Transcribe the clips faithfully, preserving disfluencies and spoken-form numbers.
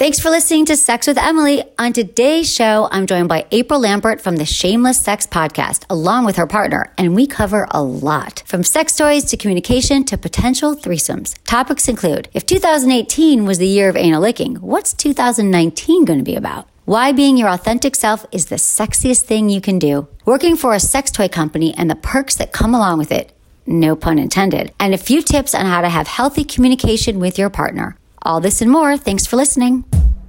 Thanks for listening to Sex with Emily. On today's show, I'm joined by April Lambert from the Shameless Sex podcast, along with her partner, and we cover a lot, from sex toys to communication to potential threesomes. Topics include, if two thousand eighteen was the year of anal licking, what's two thousand nineteen going to be about? Why being your authentic self is the sexiest thing you can do. Working for a sex toy company and the perks that come along with it. No pun intended. And a few tips on how to have healthy communication with your partner. All this and more. Thanks for listening.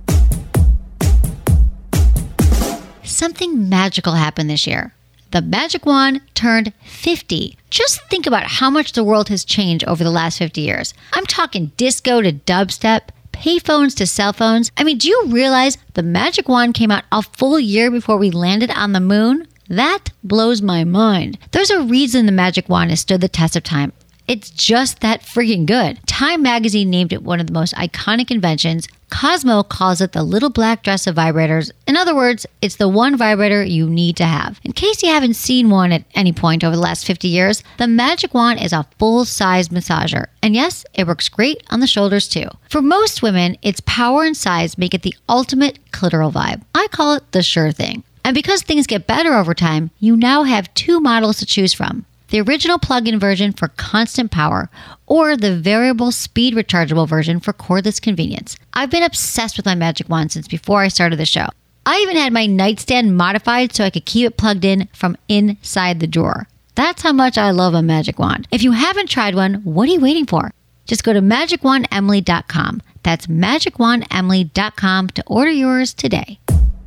Something magical happened this year. The magic wand turned fifty. Just think about how much the world has changed over the last fifty years. I'm talking disco to dubstep, payphones to cell phones. I mean, do you realize the magic wand came out a full year before we landed on the moon? That blows my mind. There's a reason the magic wand has stood the test of time. It's just that freaking good. Time magazine named it one of the most iconic inventions. Cosmo calls it the little black dress of vibrators. In other words, it's the one vibrator you need to have. In case you haven't seen one at any point over the last fifty years, the magic wand is a full-size massager. And yes, it works great on the shoulders too. For most women, its power and size make it the ultimate clitoral vibe. I call it the sure thing. And because things get better over time, you now have two models to choose from. The original plug-in version for constant power, or the variable speed rechargeable version for cordless convenience. I've been obsessed with my magic wand since before I started the show. I even had my nightstand modified so I could keep it plugged in from inside the drawer. That's how much I love a magic wand. If you haven't tried one, what are you waiting for? Just go to magic wand emily dot com. That's magic wand emily dot com to order yours today.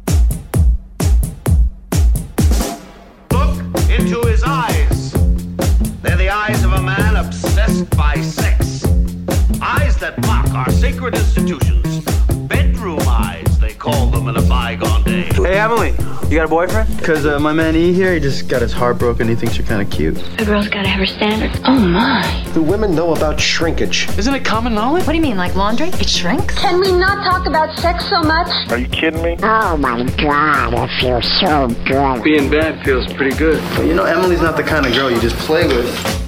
Look into his eyes. They're the eyes of a man obsessed by sex. Eyes that mock our sacred institutions. Bedroom eyes, they call them in a bygone day. Hey, Emily, you got a boyfriend? Because uh, my man E here, he just got his heart broken. He thinks you're kind of cute. A girl's got to have her standards. Oh, my. Do women know about shrinkage? Isn't it common knowledge? What do you mean, like laundry? It shrinks? Can we not talk about sex so much? Are you kidding me? Oh my God, it feels so good. Being bad feels pretty good. But you know, Emily's not the kind of girl you just play with.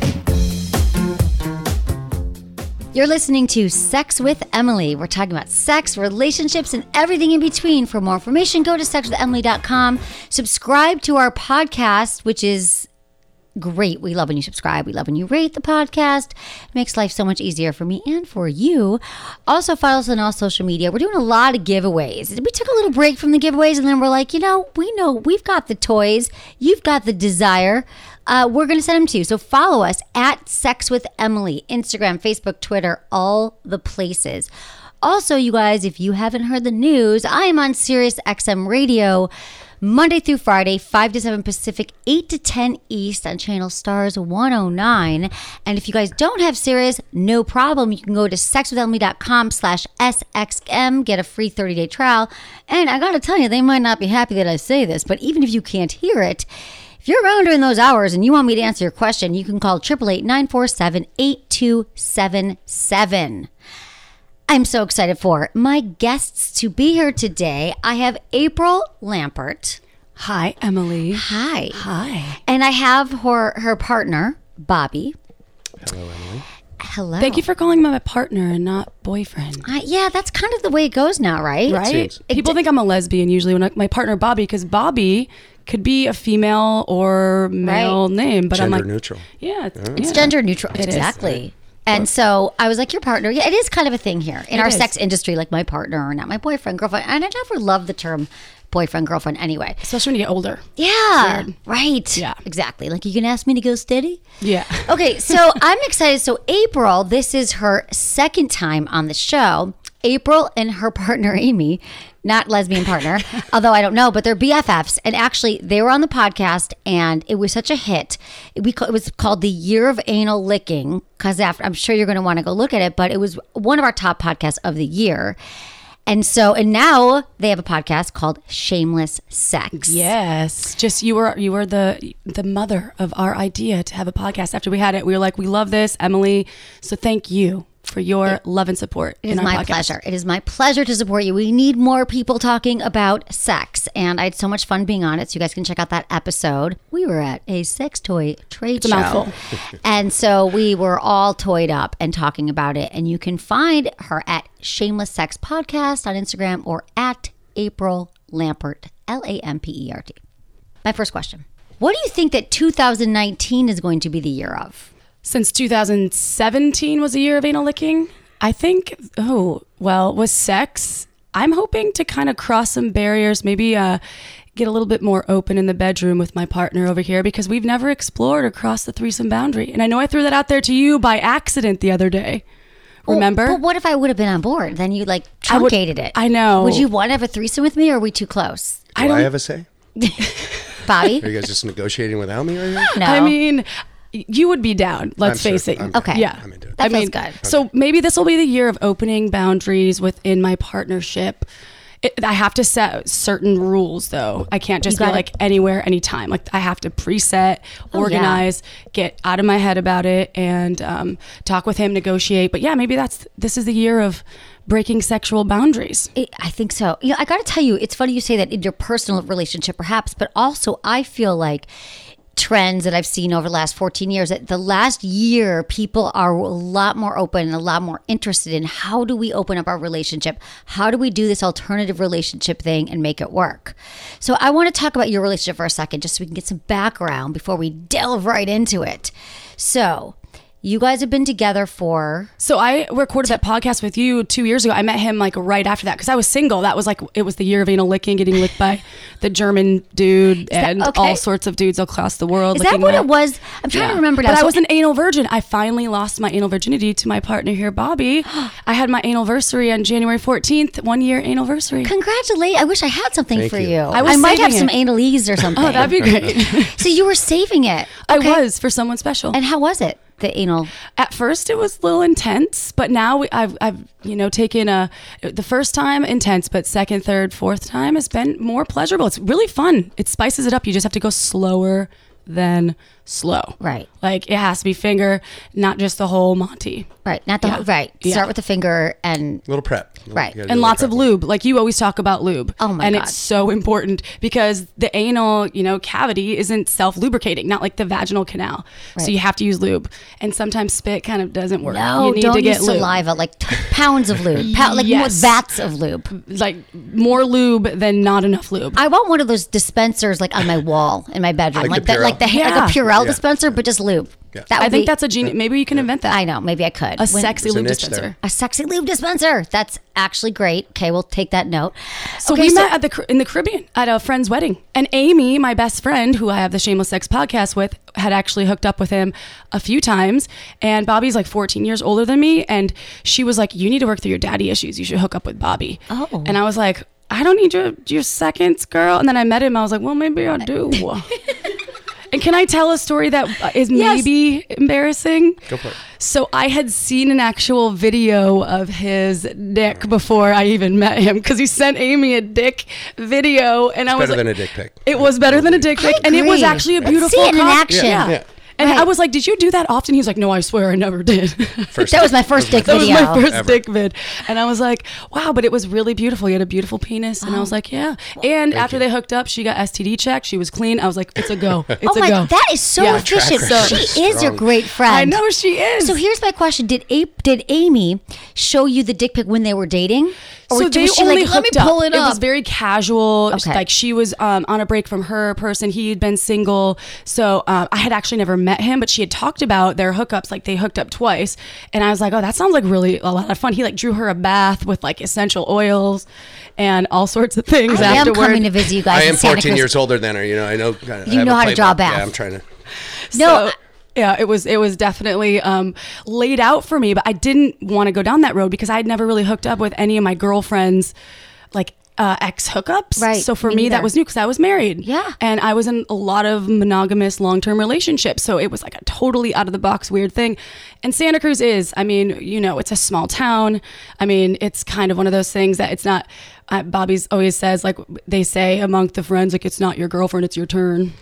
You're listening to Sex with Emily. We're talking about sex, relationships, and everything in between. For more information, go to sex with emily dot com. Subscribe to our podcast, which is great. We love when you subscribe. We love when you rate the podcast. It makes life so much easier for me and for you. Also, follow us on all social media. We're doing a lot of giveaways. We took a little break from the giveaways, and then we're like, you know, we know we've got the toys. You've got the desire. Uh, we're going to send them to you. So follow us at Sex with Emily, Instagram, Facebook, Twitter, all the places. Also, you guys, if you haven't heard the news, I am on Sirius X M Radio Monday through Friday, five to seven Pacific, eight to ten East on Channel Stars one oh nine. And if you guys don't have Sirius, no problem. You can go to sex with emily dot com slash S X M, get a free thirty-day trial. And I got to tell you, they might not be happy that I say this, but even if you can't hear it, if you're around during those hours and you want me to answer your question, you can call eight eight eight, nine four seven, eight two seven seven. I'm so excited for my guests to be here today. I have April Lambert. Hi, Emily. Hi. Hi. And I have her, her partner, Bobby. Hello, Emily. Hello. Thank you for calling me my partner and not boyfriend. Uh, yeah, that's kind of the way it goes now, right? Right? Seems. People think I'm a lesbian usually when I, my partner Bobby, because Bobby could be a female or male Right. name, but Gender I'm like neutral. Yeah, it's, It's yeah. gender neutral. It is. Exactly. And so I was like, your partner. Yeah, it is kind of a thing here in It our is. sex industry, like my partner or not my boyfriend, girlfriend. And I never loved the term boyfriend, girlfriend anyway. Especially when you get older. Yeah. Weird. Right. Yeah. Exactly. Like you can ask me to go steady. Yeah. Okay. So I'm excited. So April, this is her second time on the show. April and her partner, Amy, not lesbian partner, although I don't know, but they're B F Fs. And actually, they were on the podcast, and it was such a hit. It, we, it was called The Year of Anal Licking, because after I'm sure you're going to want to go look at it, but it was one of our top podcasts of the year. And so, and now they have a podcast called Shameless Sex. Yes. Just you were you were the the mother of our idea to have a podcast. After we had it, we were like, we love this, Emily. So thank you for your love and support. It is in our my podcast. pleasure. It is my pleasure to support you. We need more people talking about sex. And I had so much fun being on it. So you guys can check out that episode. We were at a sex toy trade It's a show. mouthful. And so we were all toyed up and talking about it. And you can find her at Shameless Sex Podcast on Instagram or at April Lampert, L A M P E R T. My first question. What do you think that two thousand nineteen is going to be the year of? Since two thousand seventeen was a year of anal licking, I think, oh, well, with sex, I'm hoping to kind of cross some barriers, maybe uh, get a little bit more open in the bedroom with my partner over here because we've never explored or crossed the threesome boundary. And I know I threw that out there to you by accident the other day. Remember? Well, but what if I would have been on board? Then you like I would- truncated it. I know. Would you want to have a threesome with me or are we too close? Do I I, don't- have a say? Bobby? Are you guys just negotiating without me right here? No. I mean, you would be down. Let's I'm face sure. it. I'm- Okay. Yeah. I'm into it. That I feels mean, good. So maybe this will be the year of opening boundaries within my partnership. It, I have to set certain rules, though. I can't just You be gotta- like anywhere, anytime. Like I have to preset, Oh, organize, get out of my head about it, and um, talk with him, negotiate. But yeah, maybe that's this is the year of breaking sexual boundaries. It- I think so. You know, I got to tell you, it's funny you say that in your personal relationship, perhaps, but also I feel like trends that I've seen over the last fourteen years, that the last year, people are a lot more open and a lot more interested in how do we open up our relationship? How do we do this alternative relationship thing and make it work? So I want to talk about your relationship for a second, just so we can get some background before we delve right into it. So you guys have been together for... So I recorded that podcast with you two years ago. I met him like right after that because I was single. That was like, it was the year of anal licking, getting licked by the German dude that- and okay. all sorts of dudes across the world. Is that licking what my- it was? I'm trying Yeah. to remember now. But I So- was an anal virgin. I finally lost my anal virginity to my partner here, Bobby. I had my anniversary on January fourteenth, one year anniversary. Congratulations. I wish I had something Thank for you. you. I I, was might have saving some it. analese or something. Oh, that'd be great. So you were saving it. I Okay. was for someone special. And how was it? The anal. At first, it was a little intense, but now we, I've, I've, you know, taken a. The first time intense, but second, third, fourth time has been more pleasurable. It's really fun. It spices it up. You just have to go slower than slow. Right. Like it has to be finger, not just the whole Monty. Right. Not the Yeah. right. Yeah. Start with the finger and little prep. Little- Right. you gotta do And a lots little of prep. lube. Like you always talk about lube. Oh my and God. it's so important because the anal, you know, cavity isn't self-lubricating, not like the vaginal canal. Right. So you have to use lube. And sometimes spit kind of doesn't work. no, you need don't to get use lube. saliva. Like t- pounds of lube. Pound, like Yes. more vats of lube. Like more lube than not enough lube. I want one of those dispensers like on my wall in my bedroom, Like like, the that, like the Purell? like Yeah. a Purell Yeah. dispenser, but just lube. Yeah. That would I think be- that's a genius. Maybe you can invent that. I know. Maybe I could. A When- sexy There's a lube niche dispenser. there. a sexy lube dispenser. That's actually great. Okay, we'll take that note. So Okay, we met at the Car- in the Caribbean at a friend's wedding, and Amy, my best friend, who I have the Shameless Sex podcast with, had actually hooked up with him a few times. And Bobby's like fourteen years older than me, and she was like, "You need to work through your daddy issues. You should hook up with Bobby." Oh. And I was like, "I don't need your your seconds, girl." And then I met him. I was like, "Well, maybe I do." And can I tell a story that is Yes. maybe embarrassing? Go for it. So I had seen an actual video of his dick before I even met him because he sent Amy a dick video, and I was Better like, than a dick pic. it was better than a dick pic, I and it was agree. actually a Let's beautiful. see it in cock- action. Yeah. Yeah. And Right. I was like, "Did you do that often?" He's like, "No, I swear I never did." First That was my first dick That was video. my first Ever. dick vid. And I was like, wow, but it was really beautiful. He had a beautiful penis. And I was like, yeah. And after they hooked up, she got S T D checked. She was clean. I was like, it's a go. It's oh a my go. God, that is so Yeah. efficient. Track record She is is your strong. great friend. I know she is. So here's my question: Did A- did Amy show you the dick pic when they were dating, or so was they she only like, let me hooked up. pull it It up? was very casual. Okay. Like she was um, on a break from her person. He had been single. So uh, I had actually never met him, but she had talked about their hookups. Like they hooked up twice. And I was like, oh, that sounds like really a lot of fun. He like drew her a bath with like essential oils and all sorts of things I am afterward. coming to visit you guys. I in am Santa fourteen Cruz. years older than her. You know, I know. I You have know a how to draw a playbook. bath. Yeah, I'm trying to. No, So, yeah, it was it was definitely um, laid out for me, but I didn't want to go down that road because I had never really hooked up with any of my girlfriends, like uh, ex hookups. Right, So for me me, that neither. was new because I was married. Yeah. And I was in a lot of monogamous long term relationships, so it was like a totally out of the box weird thing. And Santa Cruz is, I mean, you know, it's a small town. I mean, it's kind of one of those things that it's not. Uh, Bobby's always says, like they say among the friends, like it's not your girlfriend, it's your turn.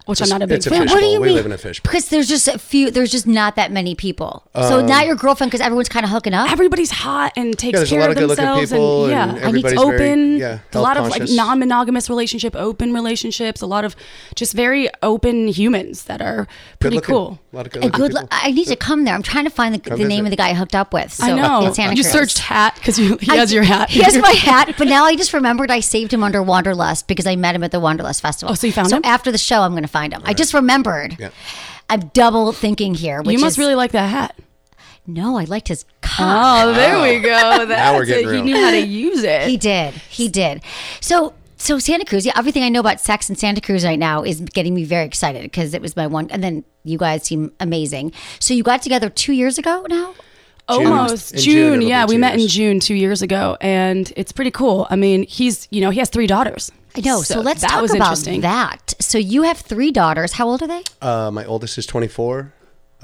which I'm not a big It's a fan. fishbowl. What do you we mean? live in a fishbowl. Because there's just a few. There's just not that many people. So Um, not your girlfriend because everyone's kind of hooking up. Everybody's hot and takes Yeah, there's a care lot of of good-looking themselves, people, and yeah, and and it's everybody's open. very, yeah, a lot of like health-conscious. non-monogamous relationship, open relationships. A lot of just very open humans that are pretty Good-looking. cool. A lot of A good-looking good. people. Lo- I need to come there. I'm trying to find the, the visit. name of the guy I hooked up with. So, I know. in Santa You Cruz. searched hat because he I has did- your hat. He has my hat, but now I just remembered I saved him under Wanderlust because I met him at the Wanderlust Festival. Oh, so you found so him? after the show, I'm going to find him. I just remembered. Yeah. I'm double thinking here. Which You must is, really like that hat. No, I liked his cock. Oh, there we go. That's we're getting it. He real. knew how to use it. He did. He did. So, so Santa Cruz. Yeah, everything I know about sex in Santa Cruz right now is getting me very excited because it was my one. And then you guys seem amazing. So you got together two years ago now. Almost In June. June, it'll yeah, be we two met in years. June two years ago, and it's pretty cool. I mean, he's you know he has three daughters. I know. So, let's that talk was about interesting. that. So you have three daughters. How old are they? Uh, my oldest is twenty-four.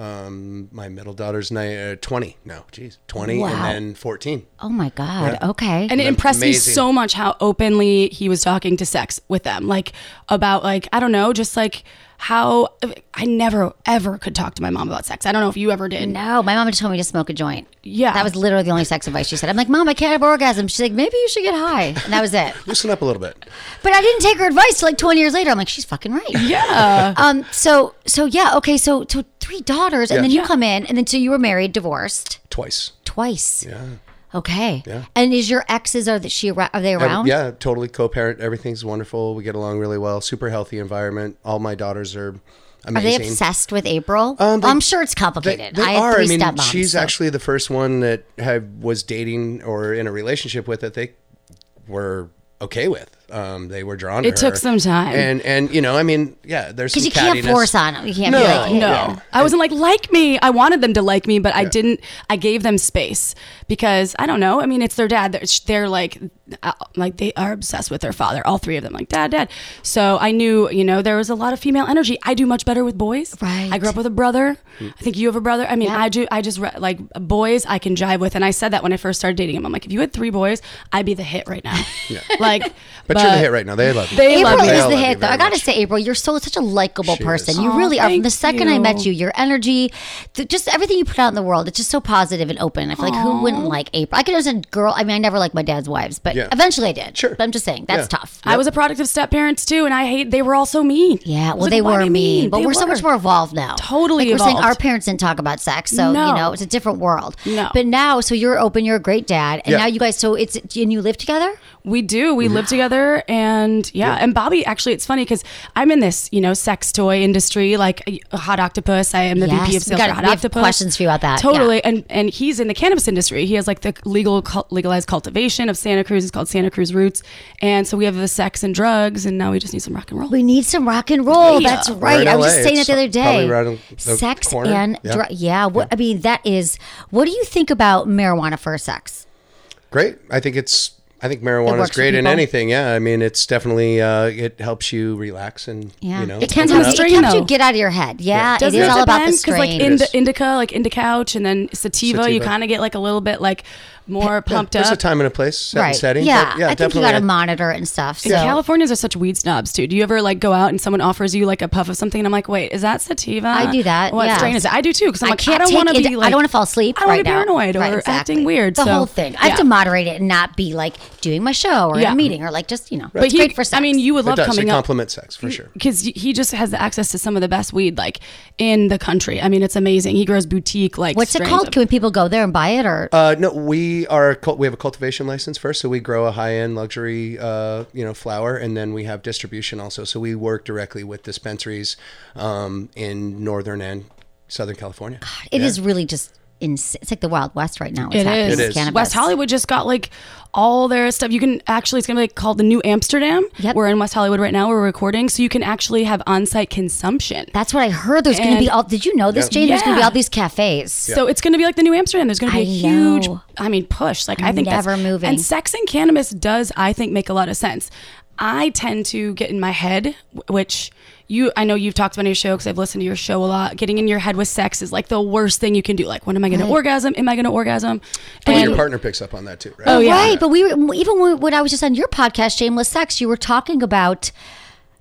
Um, my middle daughter's ni- uh, twenty. No, geez, twenty, Wow. and then fourteen. Oh my God. Yeah. Okay. And it impressed me Amazing. so much how openly he was talking to sex with them, like about like I don't know, just like how I never ever could talk to my mom about sex. I don't know if you ever did. No, my mom just told me to smoke a joint. Yeah. That was literally the only sex advice she said. I'm like, Mom, I can't have orgasm. She's like, maybe you should get high. And that was it. Loosen up a little bit. But I didn't take her advice till like twenty years later. I'm like, she's fucking right. Yeah. Um. So so yeah. Okay. So so three daughters, and Yeah. then you Yeah. come in, and then so you were married, divorced Twice. twice. Yeah. Okay. Yeah. And is your exes are that she ar- are they Every- around? yeah, totally co-parent. Everything's wonderful. We get along really well. Super healthy environment. All my daughters are Are amazing. they obsessed with April? Um, they- I'm sure it's They, complicated. they I have are. three I mean, stepmoms. she's so- actually the first one that had, was dating or in a relationship with that they were okay with. Um, they were drawn to It took her. some time. And, and you know, I mean, yeah, there's some because you can't cattiness. force on them. You can't No, be like, hey, No, Yeah. I wasn't like like me. I wanted them to like me, but I Yeah. didn't. I gave them space because I don't know. I mean, it's their dad. They're, they're like, uh, like they are obsessed with their father. All three of them, like dad, dad. So I knew, you know, there was a lot of female energy. I do much better with boys. Right. I grew up with a brother. I think you have a brother. I mean, Yeah. I do. I just re- like boys. I can jive with, and I said that when I first started dating him. I'm like, if you had three boys, I'd be the hit right now. Like, But, you're the hit right now. They love you. They April love me. They is all the love you hit, though. very I gotta much. say, April, you're so such a likable She person. is. You Aw, really are. From thank the second I met you. you, your energy, th- just everything you put out in the world, it's just so positive and open. I feel like who wouldn't like April? I could understand girl. I mean, I never liked my dad's wives, but Yeah. eventually I did. Sure. But I'm just saying that's Yeah. tough. I was a product of step parents too, and I hate. They were all so mean. Yeah, I well, was like, they why were do you mean, mean? but They we're so were. much more evolved now. Totally like we're saying, evolved. our parents didn't talk about sex, so No. you know it's a different world. No. but now, so you're open, you're a great dad, and Yeah. now you guys, so it's and you live together. We do. We live together, and yeah. And Bobby, actually, it's funny because I'm in this, you know, sex toy industry, like a Hot Octopus. I am the V P of Yes, we sales got- for Hot we have Octopus. questions for you about that, Totally. yeah. And and he's in the cannabis industry. He has like the legal cul- legalized cultivation of Santa Cruz. It's called Santa Cruz Roots. And so we have the sex and drugs, and now we just need some rock and roll. We need some rock and roll. Yeah. That's We're right. in I was L A. just saying that It's the other day. probably right on the Sex corner. and Yeah. dr- yeah. What I mean, that is. What do you think about marijuana for sex? Great. I think it's. I think marijuana is works for great in people. anything. Yeah. I mean, it's definitely. Uh, it helps you relax and Yeah, you know. It can open have up. a It strain, helps you though. get out of your head. Yeah, Does it is all about the Because like strain. It indi- is. indica, like indica couch, and then sativa, you Sativa. kind of get like a little bit like more Yeah, pumped there's up. a time and a place, set and right. setting. Yeah, but yeah, I think you definitely. got to I- monitor it and stuff. So. And Californians are such weed snobs too. Do you ever like go out and someone offers you like a puff of something and I'm like, wait, is that sativa? I do that, What yeah. strain is it? I do too because I'm I like, can't I don't take want to it. be like, I don't want to fall asleep I don't wanna right be now. paranoid or Right, exactly. acting weird. The so, whole thing. I have yeah. to moderate it and not be like doing my show or in Yeah. a meeting or like just you know. But It's he, great for sex. I mean, you would It love does. coming It up complements sex for sure. because he just has the access to some of the best weed like in the country. I mean, it's amazing. He grows boutique like. What's it strains called? of- Can people go there and buy it or? Uh, no, we are. cul- We have a cultivation license first, so we grow a high-end luxury, uh, you know, flower, and then we have distribution also. So we work directly with dispensaries um, in northern and southern California. It Yeah. is really just. Ins- it's like the Wild West right now. What's It happening is. with It is. cannabis. West Hollywood just got like all their stuff. You can actually, it's going to be like called the New Amsterdam. Yep. We're in West Hollywood right now. We're recording. So you can actually have on site consumption. That's what I heard. There's going to And- be all. Did you know this, Yeah. Jane? There's going to be Yeah. all these cafes. So it's going to be like the New Amsterdam. There's going to be a I huge, know. I mean, push. Like I I'm think never that's, moving. And sex and cannabis does, I think, make a lot of sense. I tend to get in my head, wh- which you, I know you've talked about on your show because I've listened to your show a lot. Getting in your head with sex is like the worst thing you can do. Like, when am I going Right. to orgasm? Am I going to orgasm? But And your partner picks up on that too, right? Oh, yeah. Right, but we were even when when I was just on your podcast, Shameless Sex, you were talking about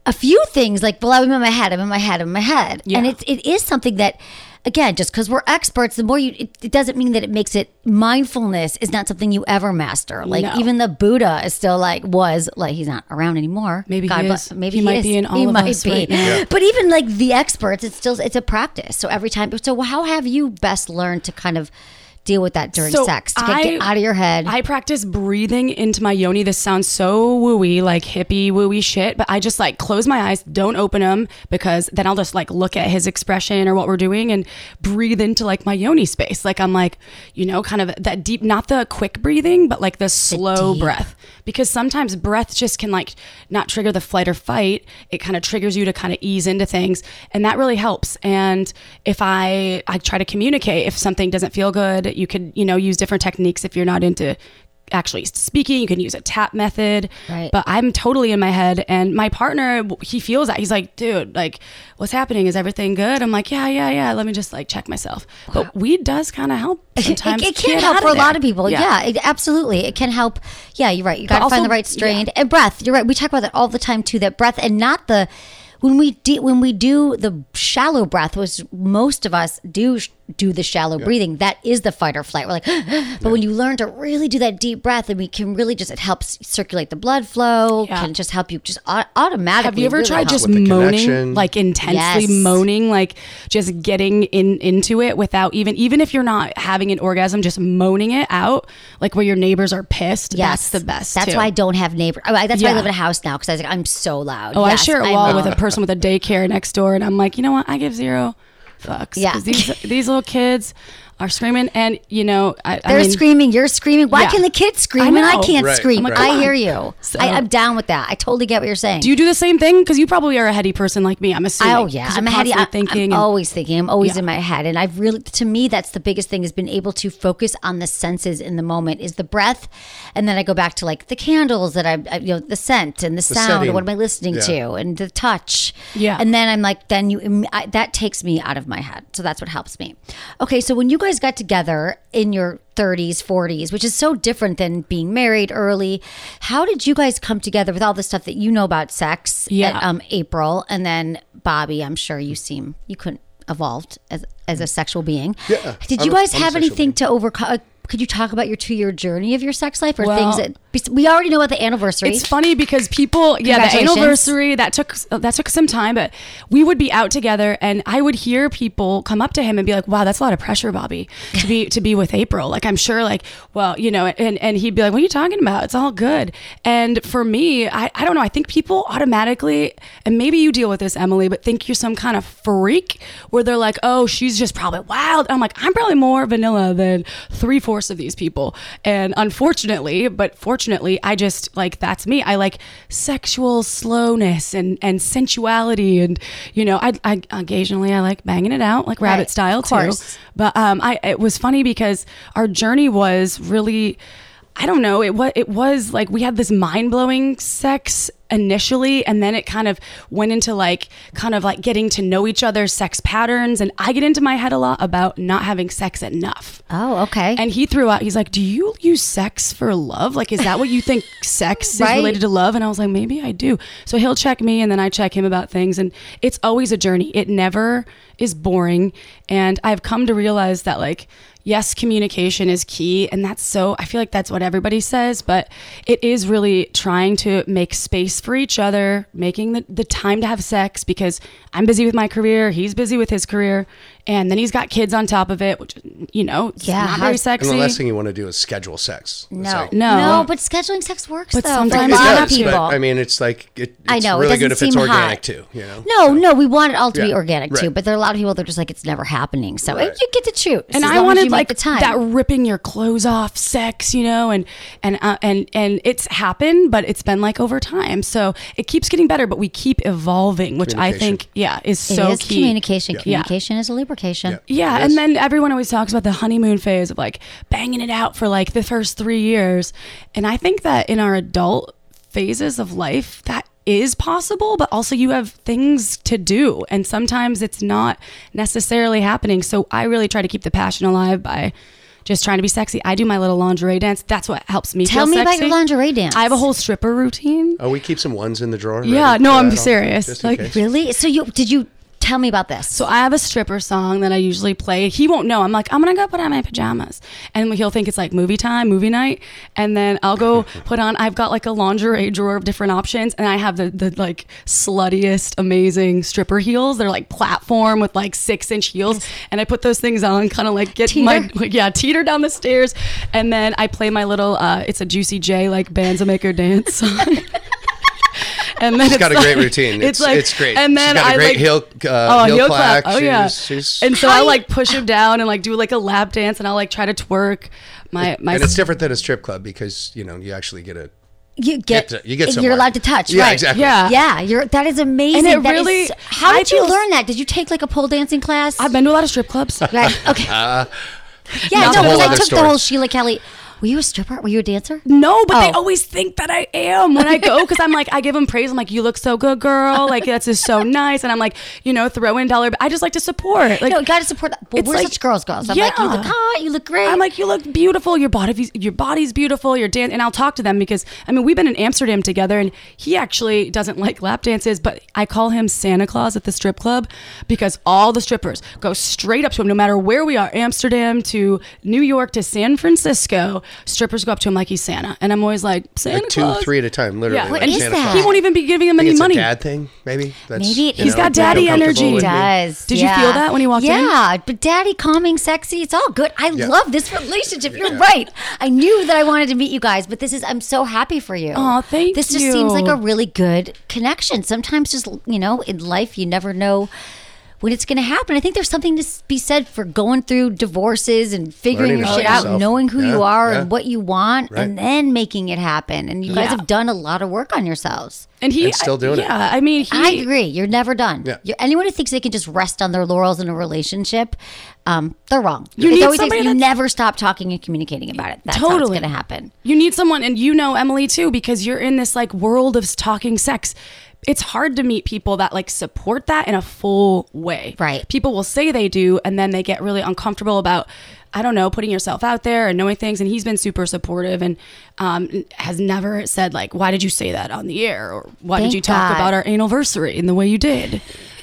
a few things like, well, I'm in my head, I'm in my head, I'm in my head. Yeah. And it's, it is something that, again, just because we're experts, the more you, it, it doesn't mean that it makes it, mindfulness is not something you ever master. Like No. even the Buddha is still like, was like, he's not around anymore. Maybe God he bless- is. Maybe He he, might is. be in all he of might us be. right now. Yeah. But even like the experts, it's still, it's a practice. So every time, so how have you best learned to kind of deal with that during So sex to get, I- get out of your head? I practice breathing into my yoni. This sounds so wooey, like hippie wooey shit, but I just like close my eyes, don't open them, because then I'll just like look at his expression or what we're doing and breathe into like my yoni space. Like I'm like, you know, kind of that deep, not the quick breathing, but like the slow deep. breath. Because sometimes breath just can like not trigger the flight or fight. It kind of triggers you to kind of ease into things, and that really helps. And if I I try to communicate, if something doesn't feel good, you could, you know, use different techniques. If you're not into actually speaking, you can use a tap method. Right. But I'm totally in my head, and my partner, he feels that. He's like, dude, like, what's happening? Is everything good? I'm like, yeah, yeah, yeah. Let me just like check myself. But weed does kind of help sometimes. It, it can get help out for a there. lot of people. Yeah, it, absolutely. It can help. Yeah, you're right. You got to also- find the right strain. yeah. And breath. You're right. We talk about that all the time too. That breath, and not the when we do when we do the shallow breath, which most of us do sh- do the shallow breathing. That is the fight or flight. We're like, but yeah. when you learn to really do that deep breath, and we can really just, it helps circulate the blood flow. Yeah. Can just help you just au- automatically. Have you ever really tried help. just With the moaning, connection. like intensely Yes. moaning, like just getting in into it without even, even if you're not having an orgasm, just moaning it out, like where your neighbors are pissed. Yes, That's the best. That's too. why I don't have neighbors. That's why I Yeah. live in a house now, because I was like, I'm so loud. Oh, Yes, I share a I'm wall a- with a person with a daycare next door, and I'm like, you know what? I give zero fucks. Yeah. 'Cause these these little kids are screaming, and you know, I, I They're mean, screaming, you're screaming. Why Yeah. can the kids scream I and I know. can't Right, scream? right. I hear you. So- I, I'm down with that. I totally get what you're saying. Do you do the same thing? Because you probably are a heady person like me. I'm assuming. Oh yeah, 'Cause I'm you're a heady. constantly I, thinking. I'm and- always thinking. I'm always Yeah. in my head, and I've really, to me, that's the biggest thing. Has been able to focus on the senses in the moment. Is the breath, and then I go back to like the candles that I, I you know, the scent and the, sound. setting. And what am I listening Yeah. to, and the touch. Yeah. And then I'm like, then you, I, that takes me out of my head. So that's what helps me. Okay, so when you guys got together in your thirties, forties, which is so different than being married early. How did you guys come together with all the stuff that you know about sex? Yeah. And, um, April, and then Bobby, I'm sure you seem, you couldn't evolved as, as a sexual being. Yeah, Did I'm you a- guys I'm a have sexual anything being. to overcome? Could you talk about your two-year journey of your sex life, or Well, things that we already know about the anniversary? It's funny because people, yeah, the Congratulations. anniversary that took that took some time, but we would be out together, and I would hear people come up to him and be like, "Wow, that's a lot of pressure, Bobby, to be to be with April." Like, I'm sure, like, well, you know, and and he'd be like, "What are you talking about? It's all good." And for me, I I don't know. I think people automatically, and maybe you deal with this, Emily, but think you're some kind of freak where they're like, "Oh, she's just probably wild." And I'm like, I'm probably more vanilla than three fourths of these people. And unfortunately, but fortunately, I just like, that's me. I like sexual slowness and, and sensuality. And, you know, I, I occasionally I like banging it out like rabbit Right, style of too. course. But um, I, it was funny because our journey was really, I don't know, it was, it was like we had this mind blowing sex initially, and then it kind of went into like kind of like getting to know each other's sex patterns, and I get into my head a lot about not having sex enough. oh, okay. And he threw out, he's like, "Do you use sex for love? Like, is that what you think sex is Right. related to love?" And I was like, maybe I do. So he'll check me, and then I check him about things, and it's always a journey. It never is boring. And I've come to realize that, like, yes, communication is key, and that's so, I feel like that's what everybody says, but it is really trying to make space for each other, making the, the time to have sex, because I'm busy with my career, he's busy with his career, and then he's got kids on top of it, which, you know, it's Yeah, not how- very And sexy. And the last thing you want to do is schedule sex. It's no, like- No. no, but scheduling sex works But though. sometimes for a it lot does, of but, people. But, I mean, it's like it, it's I know, it really good doesn't if it's seem organic hot. too. You know. No, no, we want it all to be Yeah, organic too, right. but there are a lot of people that are just like, it's never happening. So Right. you get to choose. and as I long as wanted you make like the time. that ripping your clothes off sex, you know, and and uh, and and it's happened, but it's been like over time, so it keeps getting better. But we keep evolving, which I Communication. think, yeah, is It so is key. communication. Yeah. Communication is a lubrication. Yeah. Yeah, It and is. then everyone always talks about the honeymoon phase of like banging it out for like the first three years, and I think that in our adult phases of life, that is possible, but also you have things to do, and sometimes it's not necessarily happening. So I really try to keep the passion alive by just trying to be sexy. I do my little lingerie dance. That's what helps me Tell feel me sexy. about your lingerie dance. I have a whole stripper routine. Oh, we keep some ones in the drawer. Yeah, ready no, for I'm that all- serious. just in Like, case. Really? So you did you tell me about this? So I have a stripper song that I usually play. He won't know. I'm like, I'm gonna go put on my pajamas, and he'll think it's like movie time, movie night, and then I'll go put on. I've got like a lingerie drawer of different options, and I have the the like sluttiest, amazing stripper heels. They're like platform with like six inch heels, and I put those things on, kind of like get Teeter? my like, yeah teeter down the stairs, and then I play my little uh, it's a Juicy J like Banza Maker dance song. And then She's it's got a like, great routine. It's, like, it's great. And then she's got a I great like, heel, uh, oh, heel, heel clack. clap. Oh she's, yeah. She's, and so I like push him down and like do like a lap dance, and I'll like try to twerk. My my. and it's different than a strip club because you know you actually get a you get, get to- you get you're somewhere. allowed to touch, Yeah, right? exactly. Yeah. Yeah, you're that is amazing. And it That is really- so- how I did you feel- learn that? Did you take like a pole dancing class? I've been to a lot of strip clubs. Right. Okay. Uh, yeah, That's no, a whole because I other took story. the whole Sheila Kelly. Were you a stripper? Were you a dancer? No, but they Oh. always think that I am when I go, because I'm like, I give them praise. I'm like, you look so good, girl. Like, that's just so nice. And I'm like, you know, throw in dollar. I just like to support. Like, No, got to support that. Well, it's we're like- such girls, girls. I'm like, you look Yeah. hot. You look great. I'm like, you look beautiful. Your body, your body's beautiful. Your dance, and I'll talk to them because I mean, we've been in Amsterdam together, and he actually doesn't like lap dances, but I call him Santa Claus at the strip club because all the strippers go straight up to him, no matter where we are, Amsterdam to New York to San Francisco. Strippers go up to him like he's Santa, and I'm always like, Santa like two, Claus. three at a time, literally. Yeah. like What is Santa that? Claus. He won't even be giving them I think any it's money. a dad thing, maybe. That's, Maybe it you is. He's got feel daddy comfortable energy. with He me. does. Did you yeah. feel that when you walked in? Yeah, but daddy, calming, sexy. It's all good. I Yeah. love this relationship. You're Yeah. right. I knew that I wanted to meet you guys, but this is, I'm so happy for you. Aw, thank This just you. seems like a really good connection. Sometimes just, you know, in life, you never know when it's going to happen. I think there's something to be said for going through divorces and figuring Learning your about shit out, yourself. knowing who Yeah, you are yeah. and what you want, Right. and then making it happen. And you guys Yeah. have done a lot of work on yourselves. And he And still doing it. yeah, I mean, he, I agree. You're never done. Yeah. You're, anyone who thinks they can just rest on their laurels in a relationship, um, they're wrong. You It need always takes- somebody you that's- never stop talking and communicating about it. That's how it's Totally. going to happen. You need someone, and you know Emily too, because you're in this like world of talking sex. It's hard to meet people that like support that in a full way. Right. People will say they do, and then they get really uncomfortable about, I don't know, putting yourself out there and knowing things. And he's been super supportive and um, has never said like, why did you say that on the air? Or why Thank did you talk God. about our anniversary in the way you did?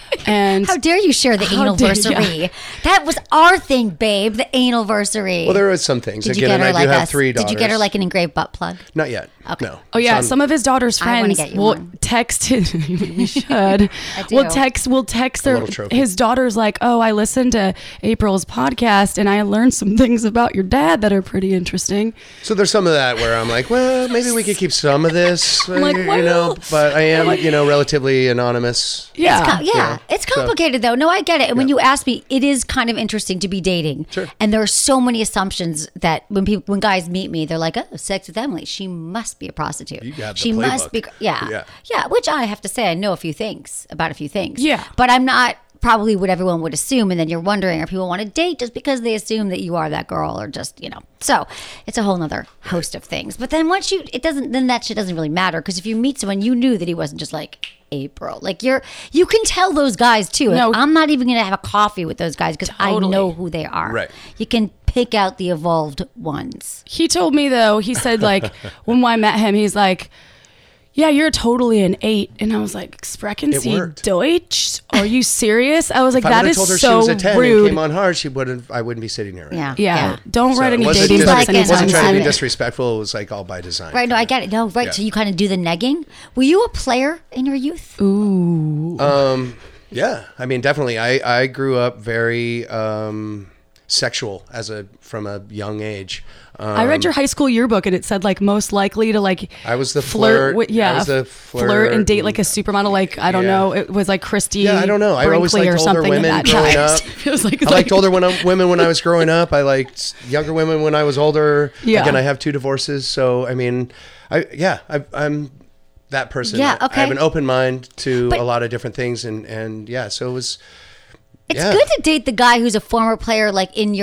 And How dare you share the How dare- anniversary? yeah. That was our thing, babe. The anniversary. Well, there was some things. Did you Again, get her and I like do have a? three daughters. Did you get her like an engraved butt plug? Not yet. Okay. No. Oh yeah, It's on- some of his daughter's I wanna friends get you will one. text his. we should. I do. We'll text. We'll text their little trophy. his daughter's like, oh, I listened to April's podcast and I learned some things about your dad that are pretty interesting. So there's some of that where I'm like, well, maybe we could keep some of this, I'm like, you know. well- But I am, I'm like- you know, relatively anonymous. Yeah, Co- yeah, Yeah. it's complicated though. No, I get it. And when you ask me, it is kind of interesting to be dating. Sure. And there are so many assumptions that when people, when guys meet me, they're like, "Oh, sex with Emily. She must be a prostitute. You got the she must playbook." be." Yeah, Yeah. yeah. Which I have to say, I know a few things about a few things. Yeah. but I'm not probably what everyone would assume. And then you're wondering, are people want to date just because they assume that you are that girl, or just, you know? So it's a whole nother host of things. But then once you, it doesn't. Then that shit doesn't really matter, because if you meet someone, you knew that he wasn't just like April. Like you're, you can tell those guys too. Like, No. I'm not even gonna have a coffee with those guys because I Totally. know who they are. Right. You can pick out the evolved ones. he told me though. He said like when I met him, he's like, yeah, you're totally an eight. And I was like, Sprechen It Sie worked. Deutsch? Are you serious? I was like, If I that would have is told her so she was a ten rude. and came on hard, she wouldn't. I wouldn't be sitting here. Right Yeah. now. yeah. don't So write it any wasn't dating dis- like books it. It wasn't anytime trying to be soon. disrespectful. It was like all by design. Right. No, I get it. No, right. Yeah. So you kind of do the negging. Were you a player in your youth? Ooh. Um, yeah, I mean, definitely. I, I grew up very um, sexual as a from a young age. Um, I read your high school yearbook and it said like most likely to like I was the flirt. with, I yeah, was the flirt, flirt and date like a supermodel. Like I don't Yeah. know, it was like Christy. Yeah, I don't know. I always Brinkley liked or older something women of that growing type. up. It was like, I liked older when I, women when I was growing up. I liked younger women when I was older. Yeah. Again, I have two divorces, so I mean, I yeah, I, I'm that person. Yeah, I okay. have an open mind to But- a lot of different things, and and yeah, so it was. It's Yeah. good to date the guy who's a former player, like in your Yeah.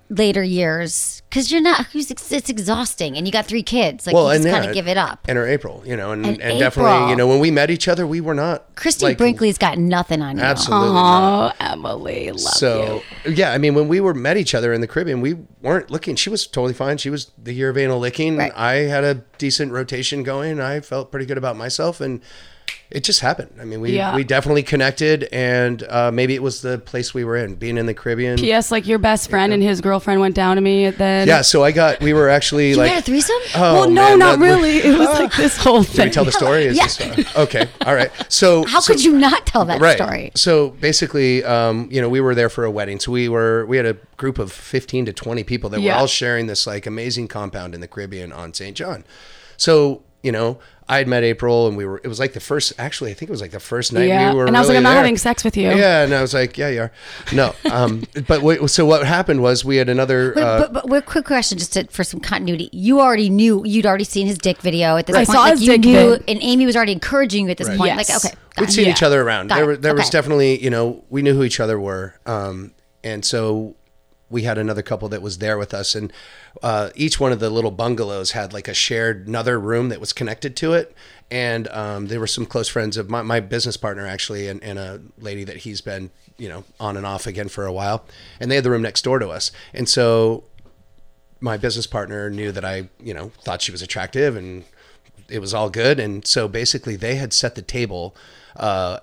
later years because you're not. It's exhausting, and you got three kids. Like well, you just and kind yeah, of give it up. And her April, you know, and, And and, definitely, April. you know, when we met each other, we were not. Christy like, Brinkley's got nothing on you. Absolutely Oh, not. Emily, love So you. yeah, I mean, when we were met each other in the Caribbean, we weren't looking. She was totally fine. She was the year of anal licking. Right. I had a decent rotation going. I felt pretty good about myself, and it just happened. I mean, we Yeah. we definitely connected, and uh, maybe it was the place we were in, being in the Caribbean. P S. Like your best friend and his girlfriend went down to me. Then Yeah, so I got. We were actually You like. had a threesome? Oh, well, no, man, not that- really. It was like this whole Did thing. we tell the story? Is Yeah. this, okay, all right. So How so- could you not tell that right. story? So basically, um, you know, we were there for a wedding. So we were we had a group of fifteen to twenty people that Yeah. were all sharing this like amazing compound in the Caribbean on Saint John. So, you know, I had met April, and we were. It was like the first. Actually, I think it was like the first night Yeah, we were. and I was like, really I'm not there. having sex with you. Yeah, and I was like, yeah, you are. No, um, but wait, so what happened was we had another. Wait, Uh, but, but, wait, quick question, just to, for some continuity. You already knew you'd already seen his dick video at this Right. point. I saw like his you dick knew, vid. and Amy was already encouraging you at this Right. point. Yes. Like, okay, got We'd it. seen Yeah. each other around. Got There, it. were, there was Okay. definitely, you know, we knew who each other were. Um, and so we had another couple that was there with us. And uh, each one of the little bungalows had like a shared another room that was connected to it. And um, there were some close friends of my, my business partner, actually, and, and a lady that he's been, you know, on and off again for a while. And they had the room next door to us. And so my business partner knew that I, you know, thought she was attractive, and it was all good. And so basically they had set the table uh,